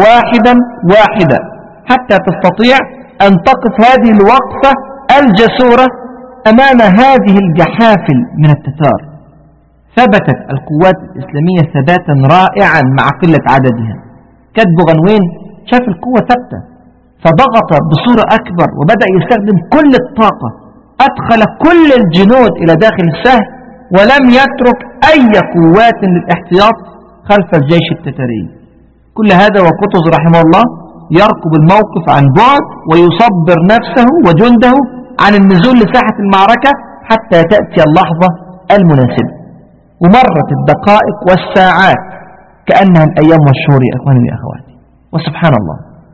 واحدا حتى تستطيع أن تقف هذه الوقفة الجسورة أمام هذه الجحافل من التتار. ثبتت القوات الإسلامية ثباتا رائعا مع قلة عددها. كتب غنوين شاف القوة ثابتة فضغط بصورة أكبر وبدأ يستخدم كل الطاقة، أدخل كل الجنود إلى داخل السهل ولم يترك أي قوات للاحتياط خلف الجيش التتاري. كل هذا وقطز رحمه الله يركب الموقف عن بعد ويصبر نفسه وجنده عن النزول لساحة المعركة حتى تأتي اللحظة المناسبة. ومرت الدقائق والساعات كأنها الأيام والشهور يا أخواني وأخواتي. وسبحان الله،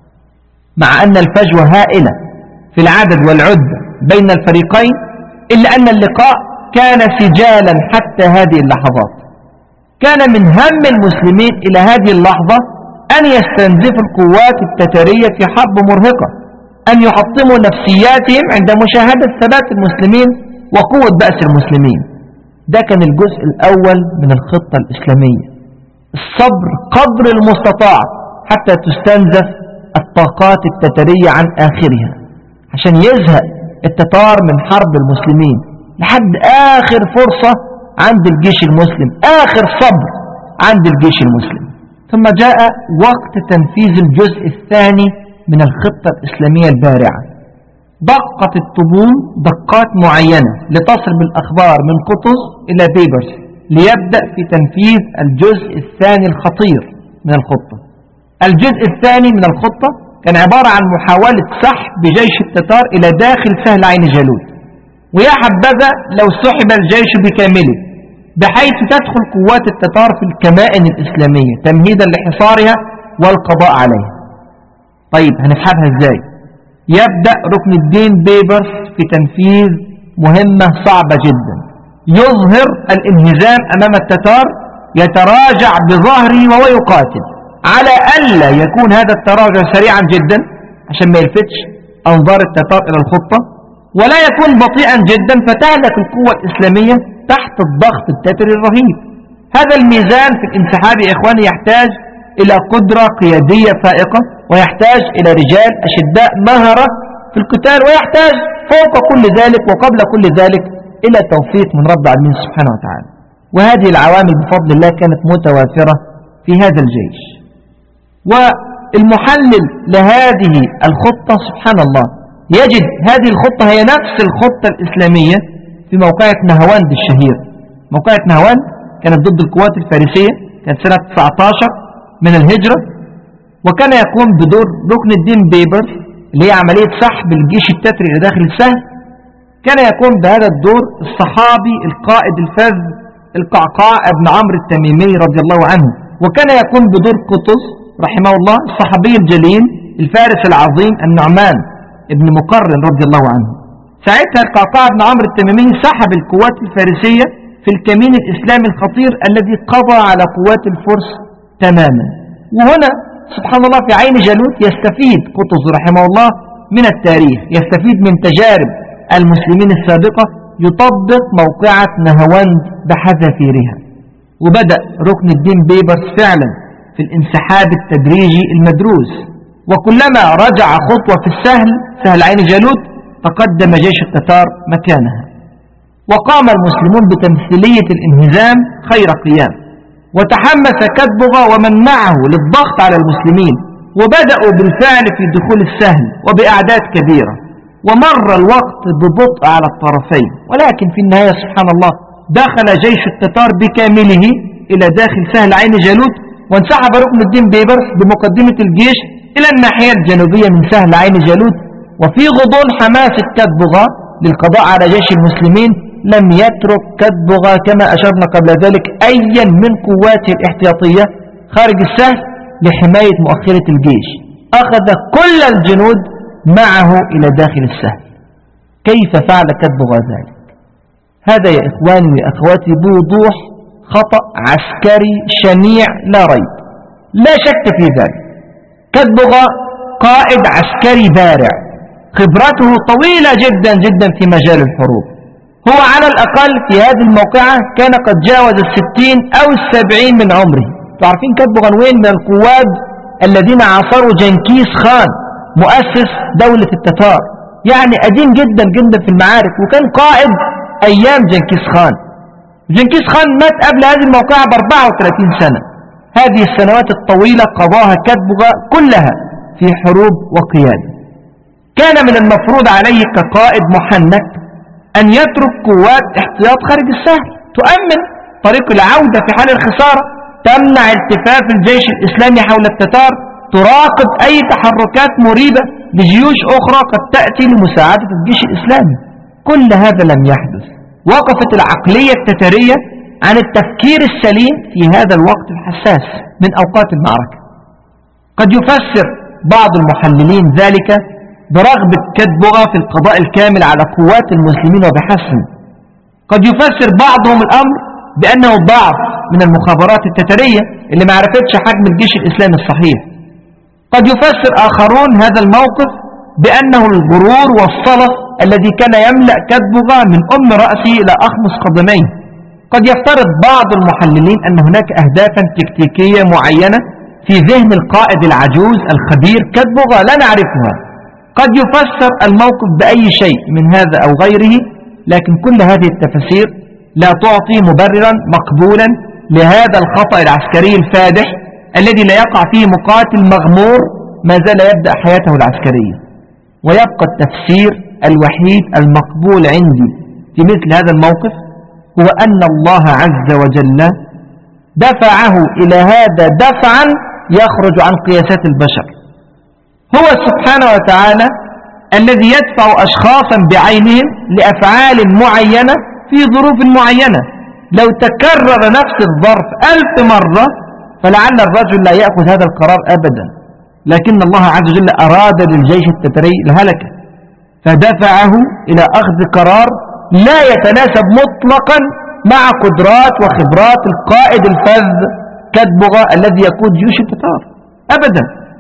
مع أن الفجوة هائلة في العدد والعدة بين الفريقين، إلا أن اللقاء كان سجالا حتى هذه اللحظات. كان من هم المسلمين إلى هذه اللحظة أن يستنزفوا القوات التتارية في حرب مرهقة، أن يحطموا نفسياتهم عند مشاهدة ثبات المسلمين وقوة بأس المسلمين. ده كان الجزء الأول من الخطة الإسلامية، الصبر قدر المستطاع حتى تستنزف الطاقات التتارية عن آخرها، عشان يزهق التتار من حرب المسلمين لحد آخر فرصة عند الجيش المسلم، آخر صبر عند الجيش المسلم. ثم جاء وقت تنفيذ الجزء الثاني من الخطة الإسلامية البارعة. دقت الطبول دقات معينة لتصل بالأخبار من قطز إلى بيبرس ليبدأ في تنفيذ الجزء الثاني الخطير من الخطة. الجزء الثاني من الخطة كان عبارة عن محاولة سحب جيش التتار إلى داخل سهل عين جالوت، ويا حبذا لو سحب الجيش بكامله بحيث تدخل قوات التتار في الكمائن الإسلامية تمهيدا لحصارها والقضاء عليها. طيب هنسحبها ازاي؟ يبدأ ركن الدين بيبرس في تنفيذ مهمة صعبة جدا، يظهر الانهزام أمام التتار، يتراجع بظهره وهو يقاتل، على ألا يكون هذا التراجع سريعا جدا عشان ما يلفتش أنظار التتار إلى الخطة، ولا يكون بطيئا جدا فتهلك القوة الإسلامية تحت الضغط التتري الرهيب. هذا الميزان في الانسحاب يا إخواني يحتاج إلى قدرة قيادية فائقة، ويحتاج إلى رجال أشداء مهرة في القتال، ويحتاج فوق كل ذلك وقبل كل ذلك إلى توفيق من رب العالمين سبحانه وتعالى. وهذه العوامل بفضل الله كانت متوافرة في هذا الجيش. والمحلل لهذه الخطة سبحان الله يجد هذه الخطة هي نفس الخطة الإسلامية في موقعة نهاوند الشهير. موقعة نهاوند كانت ضد القوات الفارسية، كانت سنة 19 من الهجرة، وكان يقوم بدور ركن الدين بيبرس اللي هي عملية سحب الجيش التتري إلى داخل السهل. كان يقوم بهذا الدور الصحابي القائد الفذ القعقاع ابن عمرو التميمي رضي الله عنه، وكان يقوم بدور قطز رحمه الله الصحابي الجليل الفارس العظيم النعمان ابن مقرن رضي الله عنه. ساعتها القعقاع بن عمرو التميمي سحب القوات الفارسية في الكمين الإسلامي الخطير الذي قضى على قوات الفرس تماما. وهنا سبحان الله في عين جالوت يستفيد قطز رحمه الله من التاريخ، يستفيد من تجارب المسلمين السابقة، يطبق موقعة نهاوند بحذافيرها. وبدأ ركن الدين بيبرس فعلا في الانسحاب التدريجي المدروس، وكلما رجع خطوة في سهل عين جالوت تقدم جيش التتار مكانها. وقام المسلمون بتمثيلية الانهزام خير قيام، وتحمس كتبغى ومن معه للضغط على المسلمين، وبدأوا بالفعل في دخول السهل وبأعداد كبيرة، ومر الوقت ببطء على الطرفين. ولكن في النهاية سبحان الله دخل جيش التتار بكامله إلى داخل سهل عين جالوت، وانسحب ركن الدين بيبرس بمقدمة الجيش إلى الناحية الجنوبية من سهل عين جالوت. وفي غضون حماس كتبغى للقضاء على جيش المسلمين لم يترك كتبغى كما أشرنا قبل ذلك أيا من قواته الاحتياطية خارج السهل لحماية مؤخرة الجيش، أخذ كل الجنود معه إلى داخل السهل. كيف فعل كتبغى ذلك؟ هذا يا إخواني وأخواتي بوضوح خطأ عسكري شنيع لا ريب، لا شك في ذلك. كتبغى قائد عسكري بارع، خبرته طويلة جدا جدا في مجال الحروب. هو على الأقل في هذه الموقعة كان قد جاوز 60 أو 70 من عمره. تعرفين كتبغى وين؟ من القواد الذين عاصروا جنكيز خان مؤسس دولة التتار، يعني قديم جدا جدا في المعارك، وكان قائد أيام جنكيز خان. جنكيز خان مات قبل هذه الموقعة ب34 سنة. هذه السنوات الطويلة قضاها كتبغى كلها في حروب وقيادة. كان من المفروض عليه كقائد محنك أن يترك قوات احتياط خارج السهل تؤمن طريق العودة في حال الخسارة، تمنع التفاف الجيش الإسلامي حول التتار، تراقب أي تحركات مريبة لجيوش أخرى قد تأتي لمساعدة الجيش الإسلامي. كل هذا لم يحدث. وقفت العقلية التتارية عن التفكير السليم في هذا الوقت الحساس من أوقات المعركة. قد يفسر بعض المحللين ذلك برغبة كتبغى في القضاء الكامل على قوات المسلمين وبحسن. قد يفسر بعضهم الأمر بأنه ضعف من المخابرات التتارية اللي ما عرفتش حجم الجيش الإسلامي الصحيح. قد يفسر آخرون هذا الموقف بأنه الغرور والصلف الذي كان يملأ كتبغى من رأسه إلى أخمص قدميه. قد يفترض بعض المحللين أن هناك أهدافا تكتيكية معينة في ذهن القائد العجوز الخبير كتبغى لا نعرفها. قد يفسر الموقف بأي شيء من هذا أو غيره، لكن كل هذه التفاسير لا تعطي مبررا مقبولا لهذا الخطأ العسكري الفادح الذي لا يقع فيه مقاتل مغمور ما زال يبدأ حياته العسكرية. ويبقى التفسير الوحيد المقبول عندي في مثل هذا الموقف هو أن الله عز وجل دفعه إلى هذا دفعا يخرج عن قياسات البشر. هو سبحانه وتعالى الذي يدفع أشخاصا بعينهم لأفعال معينة في ظروف معينة. لو تكرر نفس الظرف 1000 مرة فلعل الرجل لا يأخذ هذا القرار أبدا، لكن الله عز وجل أراد للجيش التتري الهلكة فدفعه إلى أخذ قرار لا يتناسب مطلقا مع قدرات وخبرات القائد الفذ كتبغى الذي يقود جيوش التتار أبدا.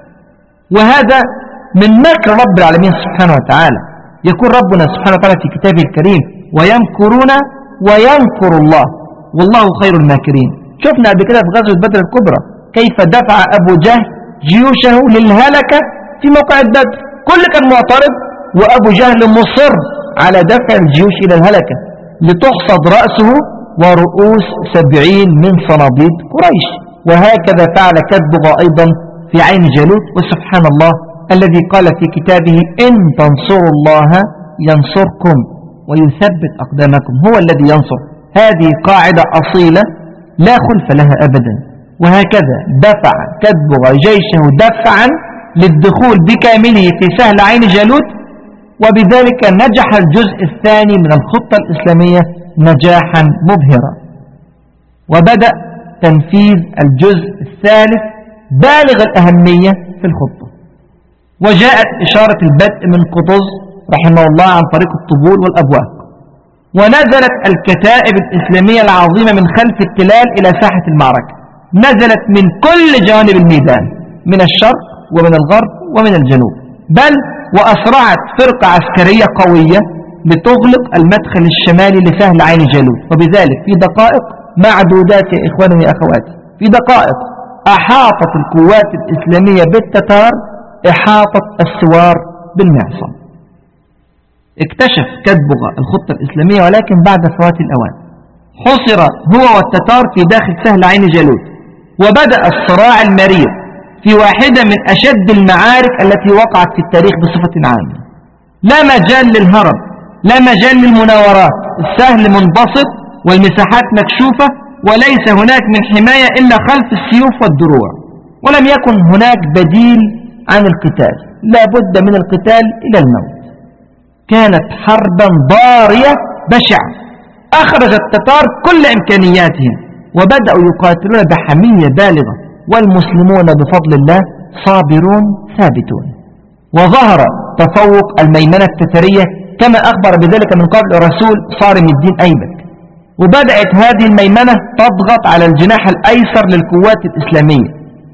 وهذا من مكر رب العالمين سبحانه وتعالى. يقول ربنا سبحانه وتعالى في كتابه الكريم: ويمكرون ويمكر الله والله خير الماكرين. شفنا قبل كده في غزوة بدر الكبرى كيف دفع أبو جهل جيوشه للهلكة في موقع بدر. كل كان معترض وأبو جهل مصر على دفع الجيوش إلى الهلكة لتحصد رأسه ورؤوس 70 من صناديد قريش. وهكذا فعل كتبغى أيضا في عين جالوت. وسبحان الله الذي قال في كتابه: إن تنصروا الله ينصركم ويثبت أقدامكم. هو الذي ينصر. هذه قاعدة أصيلة لا خلف لها أبدا. وهكذا دفع كتبغى جيشه دفعا للدخول بكامله في سهل عين جالوت، وبذلك نجح الجزء الثاني من الخطة الإسلامية نجاحا مبهرا. وبدأ تنفيذ الجزء الثالث بالغ الأهمية في الخطة. وجاءت إشارة البدء من قطز رحمه الله عن طريق الطبول والأبواق، ونزلت الكتائب الإسلامية العظيمة من خلف التلال إلى ساحة المعركة، نزلت من كل جوانب الميدان، من الشرق ومن الغرب ومن الجنوب، بل وأسرعت فرقة عسكرية قوية لتغلق المدخل الشمالي لسهل عين جالوت. وبذلك في دقائق معدودات يا إخواني يا أخواتي، في دقائق أحاطت القوات الإسلامية بالتتار إحاطة السوار بالمعصم. اكتشف كتبغة الخطة الإسلامية ولكن بعد فوات الأوان. حصر هو والتتار في داخل سهل عين جالوت، وبدأ الصراع المرير في واحدة من أشد المعارك التي وقعت في التاريخ بصفة عامة. لا مجال للهرب، لا مجال للمناورات، السهل منبسط والمساحات مكشوفة، وليس هناك من حماية إلا خلف السيوف والدروع، ولم يكن هناك بديل عن القتال، لا بد من القتال إلى الموت. كانت حربا ضارية بشعة، أخرج التتار كل إمكانياتهم وبدأوا يقاتلون بحمية بالغة، والمسلمون بفضل الله صابرون ثابتون. وظهر تفوق الميمنة التترية كما أخبر بذلك من قبل الرسول صارم الدين أيبك، وبدأت هذه الميمنة تضغط على الجناح الأيسر للقوات الإسلامية،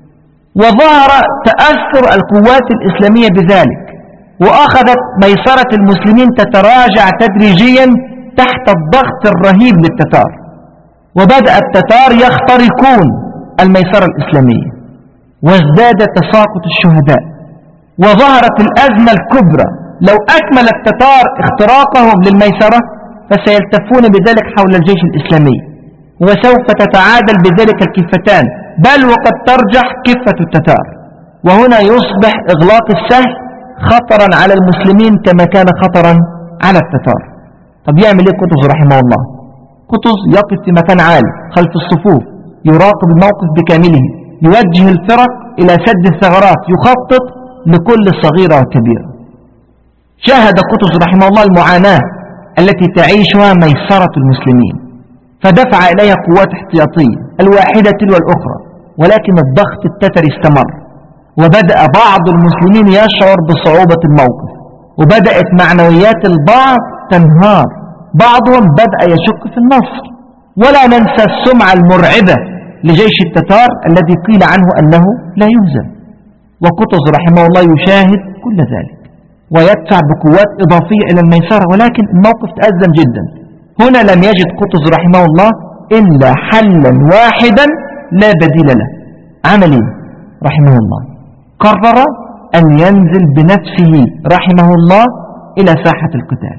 وظهر تأثر القوات الإسلامية بذلك، وأخذت ميسرة المسلمين تتراجع تدريجيا تحت الضغط الرهيب للتتار، وبدأ التتار يخترقون الميسرة الإسلامية، وازداد تساقط الشهداء، وظهرت الأزمة الكبرى. لو أكمل التتار اختراقهم للميسرة فسيلتفون بذلك حول الجيش الإسلامي، وسوف تتعادل بذلك الكفتان، بل وقد ترجح كفة التتار، وهنا يصبح إغلاق السهل خطرا على المسلمين كما كان خطرا على التتار. طب يعمل ايه قطز رحمه الله؟ قطز يقف في مكان عالي خلف الصفوف، يراقب الموقف بكامله، يوجه الفرق إلى سد الثغرات، يخطط لكل صغيرة وكبيرة. شاهد قطز رحمه الله المعاناة التي تعيشها ميسرة المسلمين، فدفع إليها قوات احتياطية الواحدة تلو الأخرى، ولكن الضغط التتري استمر، وبدأ بعض المسلمين يشعر بصعوبة الموقف، وبدأت معنويات البعض تنهار، بعضهم بدأ يشك في النصر. ولا ننسى السمعة المرعبة لجيش التتار الذي قيل عنه أنه لا يهزم، وقطز رحمه الله يشاهد كل ذلك ويدفع بقوات إضافية إلى الميسرة، ولكن الموقف تأزم جدا. هنا لم يجد قطز رحمه الله إلا حلا واحدا لا بديل له. عمل ايه رحمه الله؟ قرر أن ينزل بنفسه رحمه الله إلى ساحة القتال.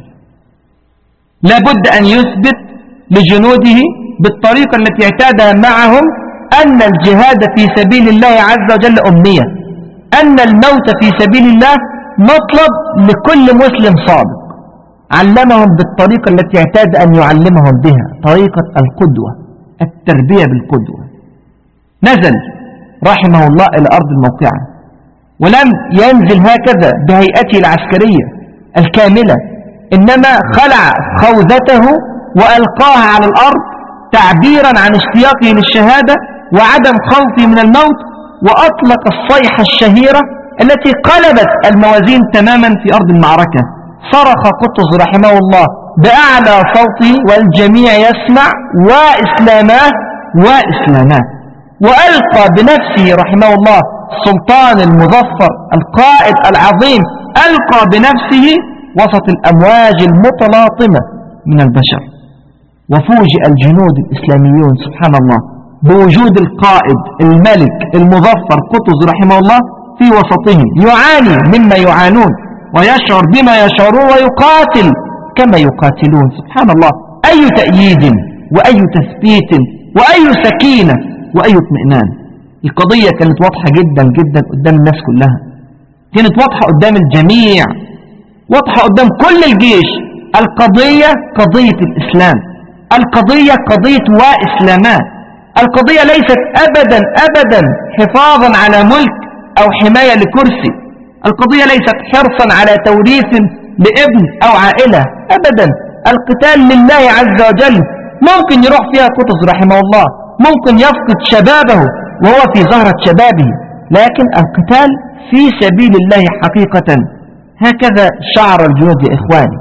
لا بد أن يثبت لجنوده بالطريقة التي اعتادها معهم أن الجهاد في سبيل الله عز وجل أمنية، أن الموت في سبيل الله مطلب لكل مسلم صادق. علمهم بالطريقة التي اعتاد أن يعلمهم بها، طريقة القدوة، التربية بالقدوة. نزل رحمه الله إلى أرض الموقعة، ولم ينزل هكذا بهيئته العسكرية الكاملة، إنما خلع خوذته وألقاها على الأرض تعبيرا عن اشتياقه للشهادة وعدم خوفه من الموت، وأطلق الصيحة الشهيرة التي قلبت الموازين تماما في أرض المعركة. صرخ قطز رحمه الله بأعلى صوته والجميع يسمع: وإسلاماه وإسلاماه. وألقى بنفسه رحمه الله السلطان المظفر القائد العظيم، ألقى بنفسه وسط الأمواج المتلاطمة من البشر. وفوجئ الجنود الإسلاميون سبحان الله بوجود القائد الملك المظفر قطز رحمه الله في وسطهم، يعاني مما يعانون ويشعر بما يشعرون ويقاتل كما يقاتلون. سبحان الله، أي تأييد وأي تثبيت وأي سكينة وأي اطمئنان. القضية كانت واضحة جدا جدا قدام الناس كلها، كانت واضحة قدام الجميع، واضحة قدام كل الجيش. القضية قضية الإسلام، القضية قضية وإسلامات. القضية ليست أبدا أبدا حفاظا على ملك أو حماية لكرسي، القضية ليست حرصا على توريث لابن أو عائلة أبدا. القتال لله عز وجل. ممكن يروح فيها قطز رحمه الله، ممكن يفقد شبابه وهو في زهرة شبابه، لكن القتال في سبيل الله حقيقة هكذا شعر الجنود يا إخواني.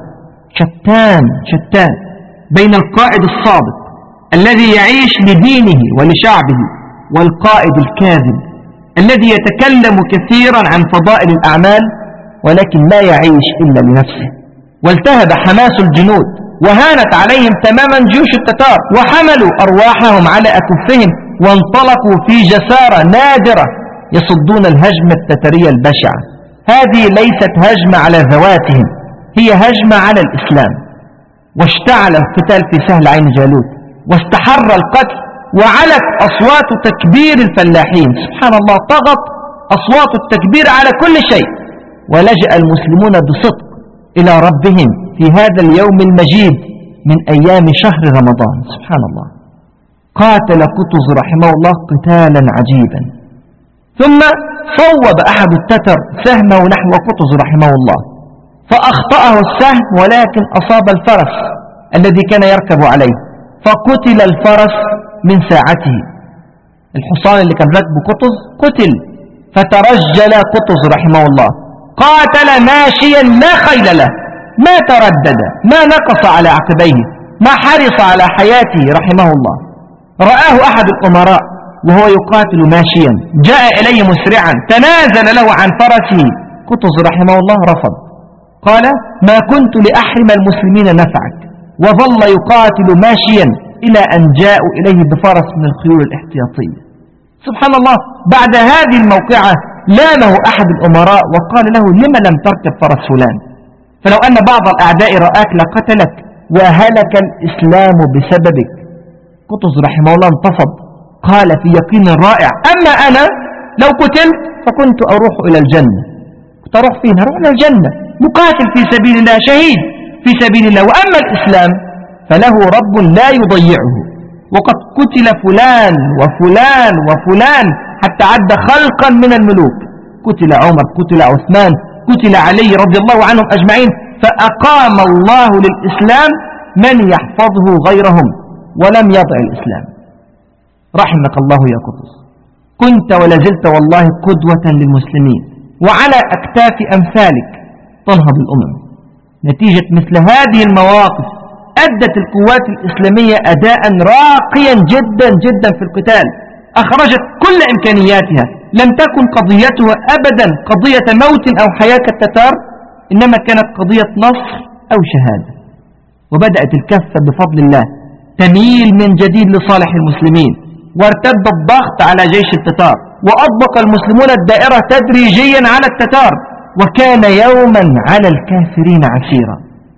شتان بين القائد الصادق الذي يعيش لدينه ولشعبه والقائد الكاذب الذي يتكلم كثيرا عن فضائل الأعمال ولكن لا يعيش إلا لنفسه. والتهب حماس الجنود وهانت عليهم تماما جيوش التتار، وحملوا أرواحهم على أكفهم وانطلقوا في جسارة نادرة يصدون الهجمة التترية البشعة. هذه ليست هجمة على ذواتهم، هي هجمة على الإسلام. واشتعل القتال في سهل عين جالوت واستحر القتل وعلت أصوات تكبير الفلاحين. سبحان الله، طغت أصوات التكبير على كل شيء، ولجأ المسلمون بصدق إلى ربهم في هذا اليوم المجيد من أيام شهر رمضان. سبحان الله. قاتل قطز رحمه الله قتالا عجيبا، ثم صوب أحد التتر سهمه نحو قطز رحمه الله فأخطأه السهم، ولكن أصاب الفرس الذي كان يركب عليه فقتل الفرس من ساعته. الحصان اللي كان راكبه قطز قتل، فترجل قطز رحمه الله، قاتل ماشيا لا خيل له، ما تردد، ما نقص على عقبيه، ما حرص على حياته رحمه الله. رآه أحد الأمراء وهو يقاتل ماشيا، جاء إليه مسرعا، تنازل له عن فرسه. قطز رحمه الله رفض، قال: ما كنت لأحرم المسلمين نفعك، وظل يقاتل ماشيا إلى أن جاءوا إليه بفرس من الخيول الاحتياطية. سبحان الله. بعد هذه الموقعة لامه أحد الأمراء وقال له: لما لم تركب فرس فلان؟ فلو أن بعض الأعداء رآك لقتلك وهلك الإسلام بسببك. قطز رحمه الله انتفض، قال في يقين رائع: أما أنا لو قتلت فكنت أروح إلى الجنة. كنت أروح فين؟ أروح إلى الجنة، مقاتل في سبيل الله، شهيد في سبيل الله. وأما الإسلام فله رب لا يضيعه، وقد قتل فلان وفلان وفلان حتى عد خلقا من الملوك. قتل عمر، قتل عثمان، قتل علي رضي الله عنهم أجمعين، فأقام الله للإسلام من يحفظه غيرهم ولم يضع الإسلام. رحمك الله يا قطز، كنت ولازلت والله قدوة للمسلمين، وعلى أكتاف أمثالك تنهض الأمم. نتيجة مثل هذه المواقف أدت القوات الإسلامية أداء راقيا جدا جدا في القتال، أخرجت كل إمكانياتها. لم تكن قضيتها أبدا قضية موت أو حياة كالتتار، إنما كانت قضية نصر أو شهادة. وبدأت الكفة بفضل الله تميل من جديد لصالح المسلمين، وارتد الضغط على جيش التتار، وأطبق المسلمون الدائرة تدريجيا على التتار، وكان يوما على الكافرين عسيرا.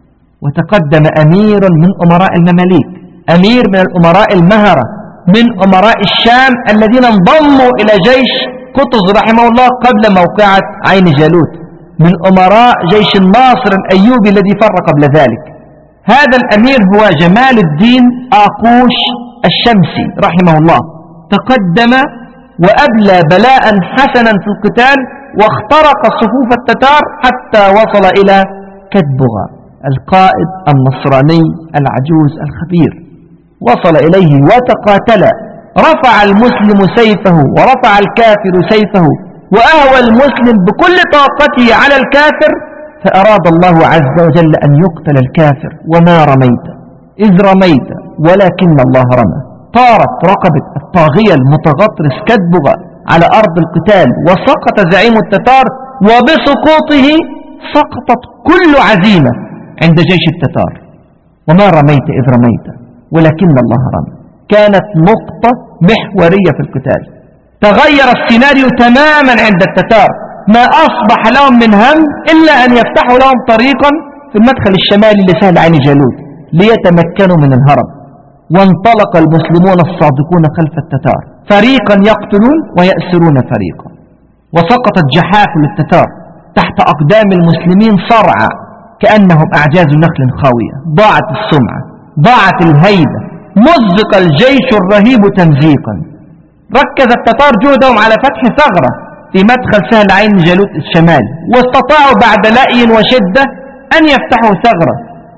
وتقدم أمير من أمراء المماليك، أمير من الأمراء المهرة من أمراء الشام الذين انضموا إلى جيش قطز رحمه الله قبل موقعة عين جالوت، من أمراء جيش الناصر الأيوبي الذي فر قبل ذلك. هذا الأمير هو جمال الدين آقوش الشمسي رحمه الله. تقدم وأبلى بلاء حسنا في القتال، واخترق صفوف التتار حتى وصل إلى كتبغى، القائد النصراني العجوز الخبير. وصل إليه وتقاتل، رفع المسلم سيفه ورفع الكافر سيفه، وأهوى المسلم بكل طاقته على الكافر، فأراد الله عز وجل أن يقتل الكافر. وما رميت إذ رميت ولكن الله رمى. طارت رقبة الطاغية المتغطرس كتبغى على أرض القتال، وسقط زعيم التتار، وبسقوطه سقطت كل عزيمة عند جيش التتار. وما رميت إذ رميت ولكن الله رمى كانت نقطة محورية في القتال. تغير السيناريو تماما عند التتار، ما أصبح لهم من هم إلا أن يفتحوا لهم طريقا في المدخل الشمالي لسهل عين جالوت ليتمكنوا من الهرب. وانطلق المسلمون الصادقون خلف التتار، فريقا يقتلون ويأسرون فريقا. وسقطت جحافل للتتار تحت أقدام المسلمين صرعى كأنهم أعجاز نخل خاوية. ضاعت السمعة، ضاعت الهيبة، مزق الجيش الرهيب تمزيقا. ركز التتار جهدهم على فتح ثغرة في مدخل سهل عين جالوت الشمالي، واستطاعوا بعد لأي وشدة أن يفتحوا ثغرة،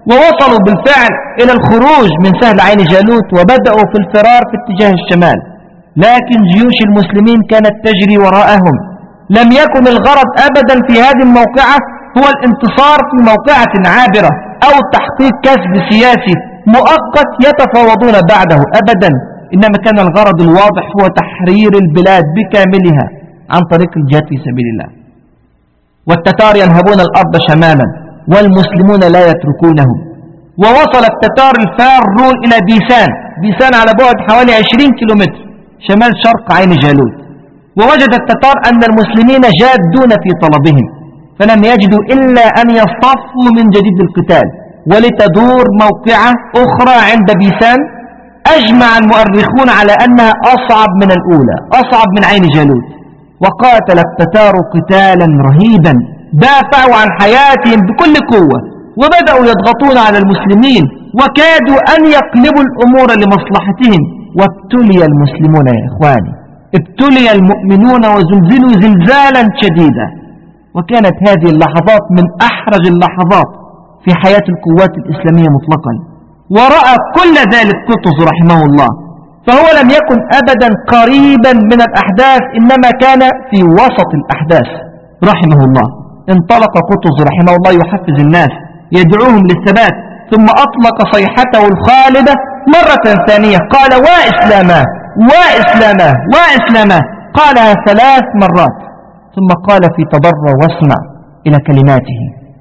ووصلوا بالفعل إلى الخروج من سهل عين جالوت وبدأوا في الفرار في اتجاه الشمال، لكن جيوش المسلمين كانت تجري وراءهم. لم يكن الغرض أبدا في هذه الموقعة هو الانتصار في موقعة عابرة أو تحقيق كسب سياسي مؤقت يتفاوضون بعده أبدا، إنما كان الغرض الواضح هو تحرير البلاد بكاملها عن طريق الجهاد في سبيل الله. والتتار ينهبون الأرض شمالا والمسلمون لا يتركونهم. ووصل التتار الفارون إلى بيسان على بعد حوالي 20 كيلومتر شمال شرق عين جالوت. ووجد التتار أن المسلمين جادون في طلبهم، فلم يجدوا إلا أن يصطفوا من جديد القتال ولتدور موقعة أخرى عند بيسان. أجمع المؤرخون على أنها أصعب من الأولى، أصعب من عين جالوت. وقاتل التتار قتالا رهيبا، دافعوا عن حياتهم بكل قوة وبدأوا يضغطون على المسلمين وكادوا أن يقلبوا الأمور لمصلحتهم. وابتلي المسلمون يا إخواني، ابتلي المؤمنون وزلزلوا زلزالا شديدا. وكانت هذه اللحظات من أحرج اللحظات في حياة القوات الإسلامية مطلقا. ورأى كل ذلك قطز رحمه الله، فهو لم يكن أبدا قريبا من الأحداث، إنما كان في وسط الأحداث رحمه الله. انطلق قطز رحمه الله يحفز الناس يدعوهم للثبات، ثم أطلق صيحته الخالدة مرة ثانية، قال وإسلاما وإسلاما وإسلاما، قالها 3 مرات، ثم قال في تضرع واسمع إلى كلماته،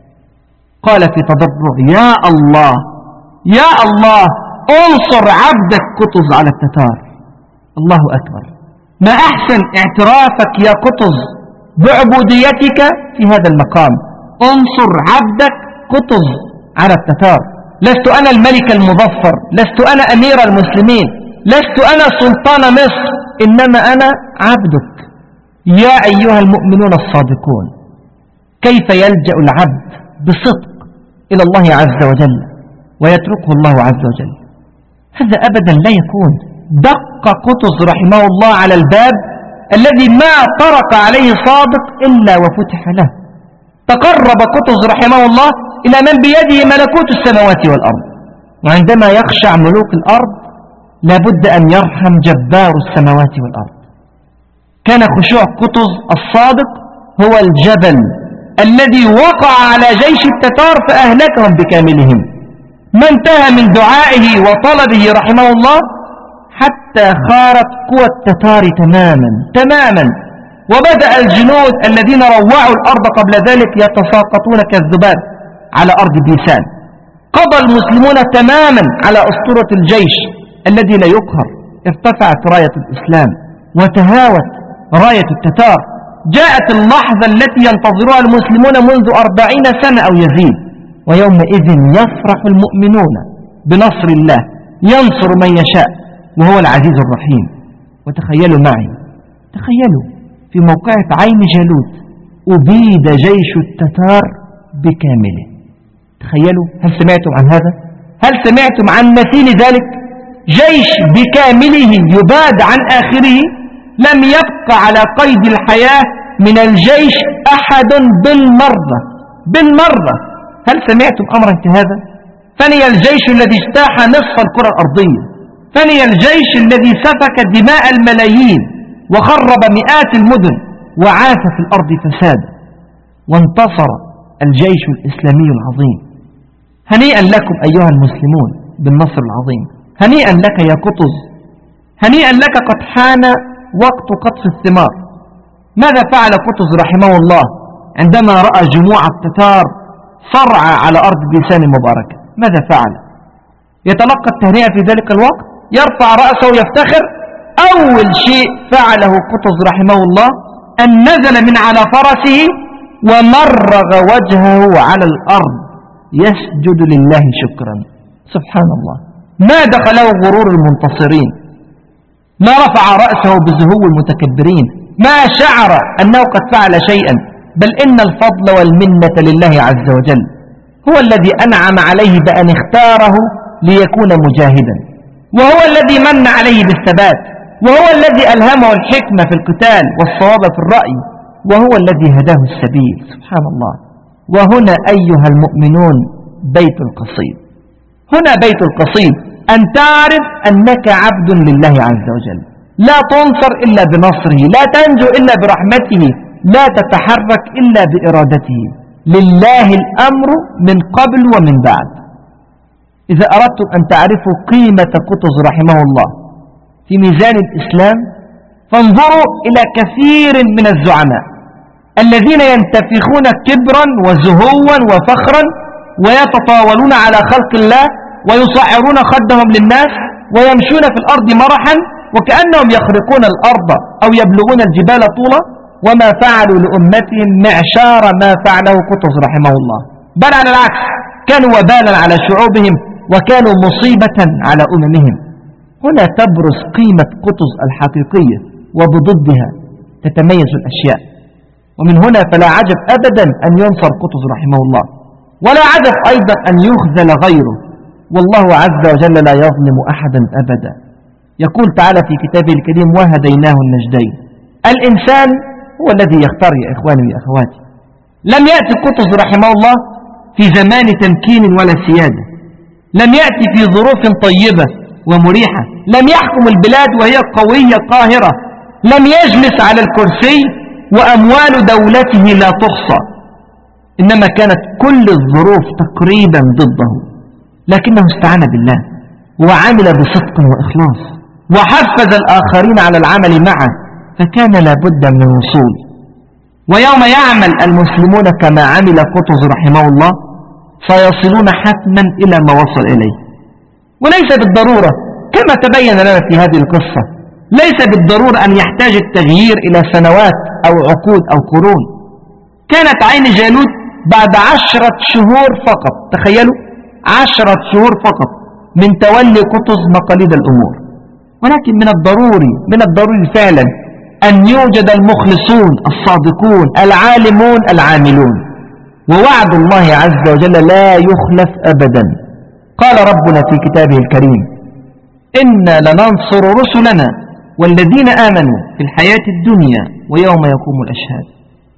قال في تضرع يا الله يا الله انصر عبدك قطز على التتار. الله أكبر، ما أحسن اعترافك يا قطز بعبوديتك في هذا المقام. انصر عبدك قطز على التتار. لست أنا الملك المظفر، لست أنا أمير المسلمين، لست أنا سلطان مصر، إنما أنا عبدك. يا أيها المؤمنون الصادقون، كيف يلجأ العبد بصدق إلى الله عز وجل ويتركه الله عز وجل؟ هذا أبدا لا يكون. دق قطز رحمه الله على الباب الذي ما طرق عليه صادق إلا وفتح له. تقرب قطز رحمه الله إلى من بيده ملكوت السماوات والأرض، وعندما يخشع ملوك الأرض لابد أن يرحم جبار السماوات والأرض. كان خشوع قطز الصادق هو الجبل الذي وقع على جيش التتار فأهلكهم بكاملهم. ما انتهى من دعائه وطلبه رحمه الله حتى خارت قوى التتار تماما، وبدأ الجنود الذين روعوا الأرض قبل ذلك يتساقطون كالذباب على أرض بيسان. قضى المسلمون تماما على أسطورة الجيش الذي لا يقهر. ارتفعت راية الإسلام وتهاوت راية التتار. جاءت اللحظة التي ينتظرها المسلمون منذ 40 سنة أو يزيد، ويومئذ يفرح المؤمنون بنصر الله، ينصر من يشاء وهو العزيز الرحيم. وتخيلوا معي، تخيلوا في موقعة عين جالوت أبيد جيش التتار بكامله. تخيلوا، هل سمعتم عن هذا؟ هل سمعتم عن مثيل ذلك؟ جيش بكامله يباد عن آخره، لم يبقى على قيد الحياة من الجيش أحد بالمرة. هل سمعتم أمرا كهذا؟ فني الجيش الذي اجتاح نصف الكرة الأرضية، فني الجيش الذي سفك دماء الملايين وخرب مئات المدن وعاث في الأرض فسادا، وانتصر الجيش الإسلامي العظيم. هنيئا لكم أيها المسلمون بالنصر العظيم، هنيئا لك يا قطز، هنيئا لك، قد حان وقت قطف الثمار. ماذا فعل قطز رحمه الله عندما رأى جموع التتار صرعى على أرض بيسان المباركة؟ ماذا فعل؟ يتلقى التهنئة في ذلك الوقت، يرفع رأسه ويفتخر. أول شيء فعله قطز رحمه الله أن نزل من على فرسه ومرغ وجهه على الأرض يسجد لله شكرا. سبحان الله، ما دخله غرور المنتصرين، ما رفع رأسه بزهو المتكبرين، ما شعر أنه قد فعل شيئا، بل إن الفضل والمنة لله عز وجل. هو الذي أنعم عليه بأن اختاره ليكون مجاهدا، وهو الذي من عليه بالثبات، وهو الذي ألهمه الحكمة في القتال والصواب في الرأي، وهو الذي هداه السبيل. سبحان الله. وهنا أيها المؤمنون بيت القصيد. هنا بيت القصيد أن تعرف أنك عبد لله عز وجل، لا تنصر إلا بنصره، لا تنجو إلا برحمته، لا تتحرك إلا بإرادته، لله الأمر من قبل ومن بعد. إذا أردتم أن تعرفوا قيمة قطز رحمه الله في ميزان الإسلام فانظروا إلى كثير من الزعماء الذين ينتفخون كبرا وزهوا وفخرا ويتطاولون على خلق الله ويصعرون خدهم للناس ويمشون في الأرض مرحا وكأنهم يخرقون الأرض أو يبلغون الجبال طولا، وما فعلوا لأمتهم معشار ما فعله قطز رحمه الله، بل على العكس كانوا وبالا على شعوبهم وكانوا مصيبة على أممهم. هنا تبرز قيمة قطز الحقيقية وبضدها تتميز الأشياء. ومن هنا فلا عجب أبدا أن ينصر قطز رحمه الله، ولا عجب أيضا أن يخذل غيره، والله عز وجل لا يظلم أحدا أبدا. يقول تعالى في كتابه الكريم: وهديناه النجدين. الإنسان هو الذي يختار يا إخواني وأخواتي. لم يأتي قطز رحمه الله في زمان تمكين ولا سيادة، لم يأتي في ظروف طيبة ومريحة، لم يحكم البلاد وهي قوية قاهرة، لم يجلس على الكرسي وأموال دولته لا تحصى، إنما كانت كل الظروف تقريبا ضده، لكنه استعان بالله وعمل بصدق وإخلاص وحفز الآخرين على العمل معه، فكان لابد من الوصول. ويوم يعمل المسلمون كما عمل قطز رحمه الله سيصلون حتما إلى ما وصل إليه. وليس بالضرورة كما تبين لنا في هذه القصة، ليس بالضرورة أن يحتاج التغيير إلى سنوات أو عقود أو قرون. كانت عين جالوت بعد 10 شهور فقط، تخيلوا 10 شهور فقط من تولي قطز مقاليد الأمور. ولكن من الضروري فعلا أن يوجد المخلصون الصادقون العالمون العاملون، ووعد الله عز وجل لا يخلف أبدا. قال ربنا في كتابه الكريم: إنا لننصر رسلنا والذين آمنوا في الحياة الدنيا ويوم يقوم الأشهاد.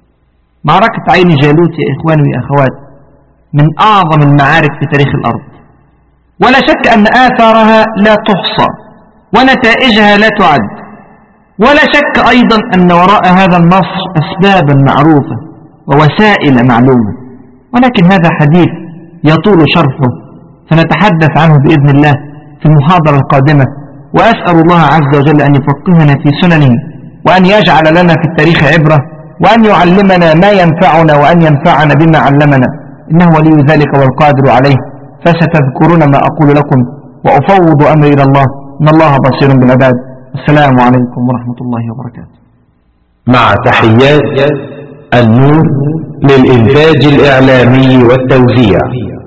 معركة عين جالوت يا إخواني وأخوات من أعظم المعارك في تاريخ الأرض، ولا شك أن آثارها لا تحصى ونتائجها لا تعد، ولا شك أيضا أن وراء هذا النصر أسبابا معروفة ووسائل معلومة، ولكن هذا حديث يطول شرحه فنتحدث عنه بإذن الله في المحاضرة القادمة. وأسأل الله عز وجل أن يفقهنا في سننه، وأن يجعل لنا في التاريخ عبرة، وأن يعلمنا ما ينفعنا وأن ينفعنا بما علمنا، إنه ولي ذلك والقادر عليه. فستذكرون ما أقول لكم وأفوض أمري إلى الله، إن الله بصير بالعباد. السلام عليكم ورحمة الله وبركاته.
مع تحيات النور للإنتاج الإعلامي والتوزيع.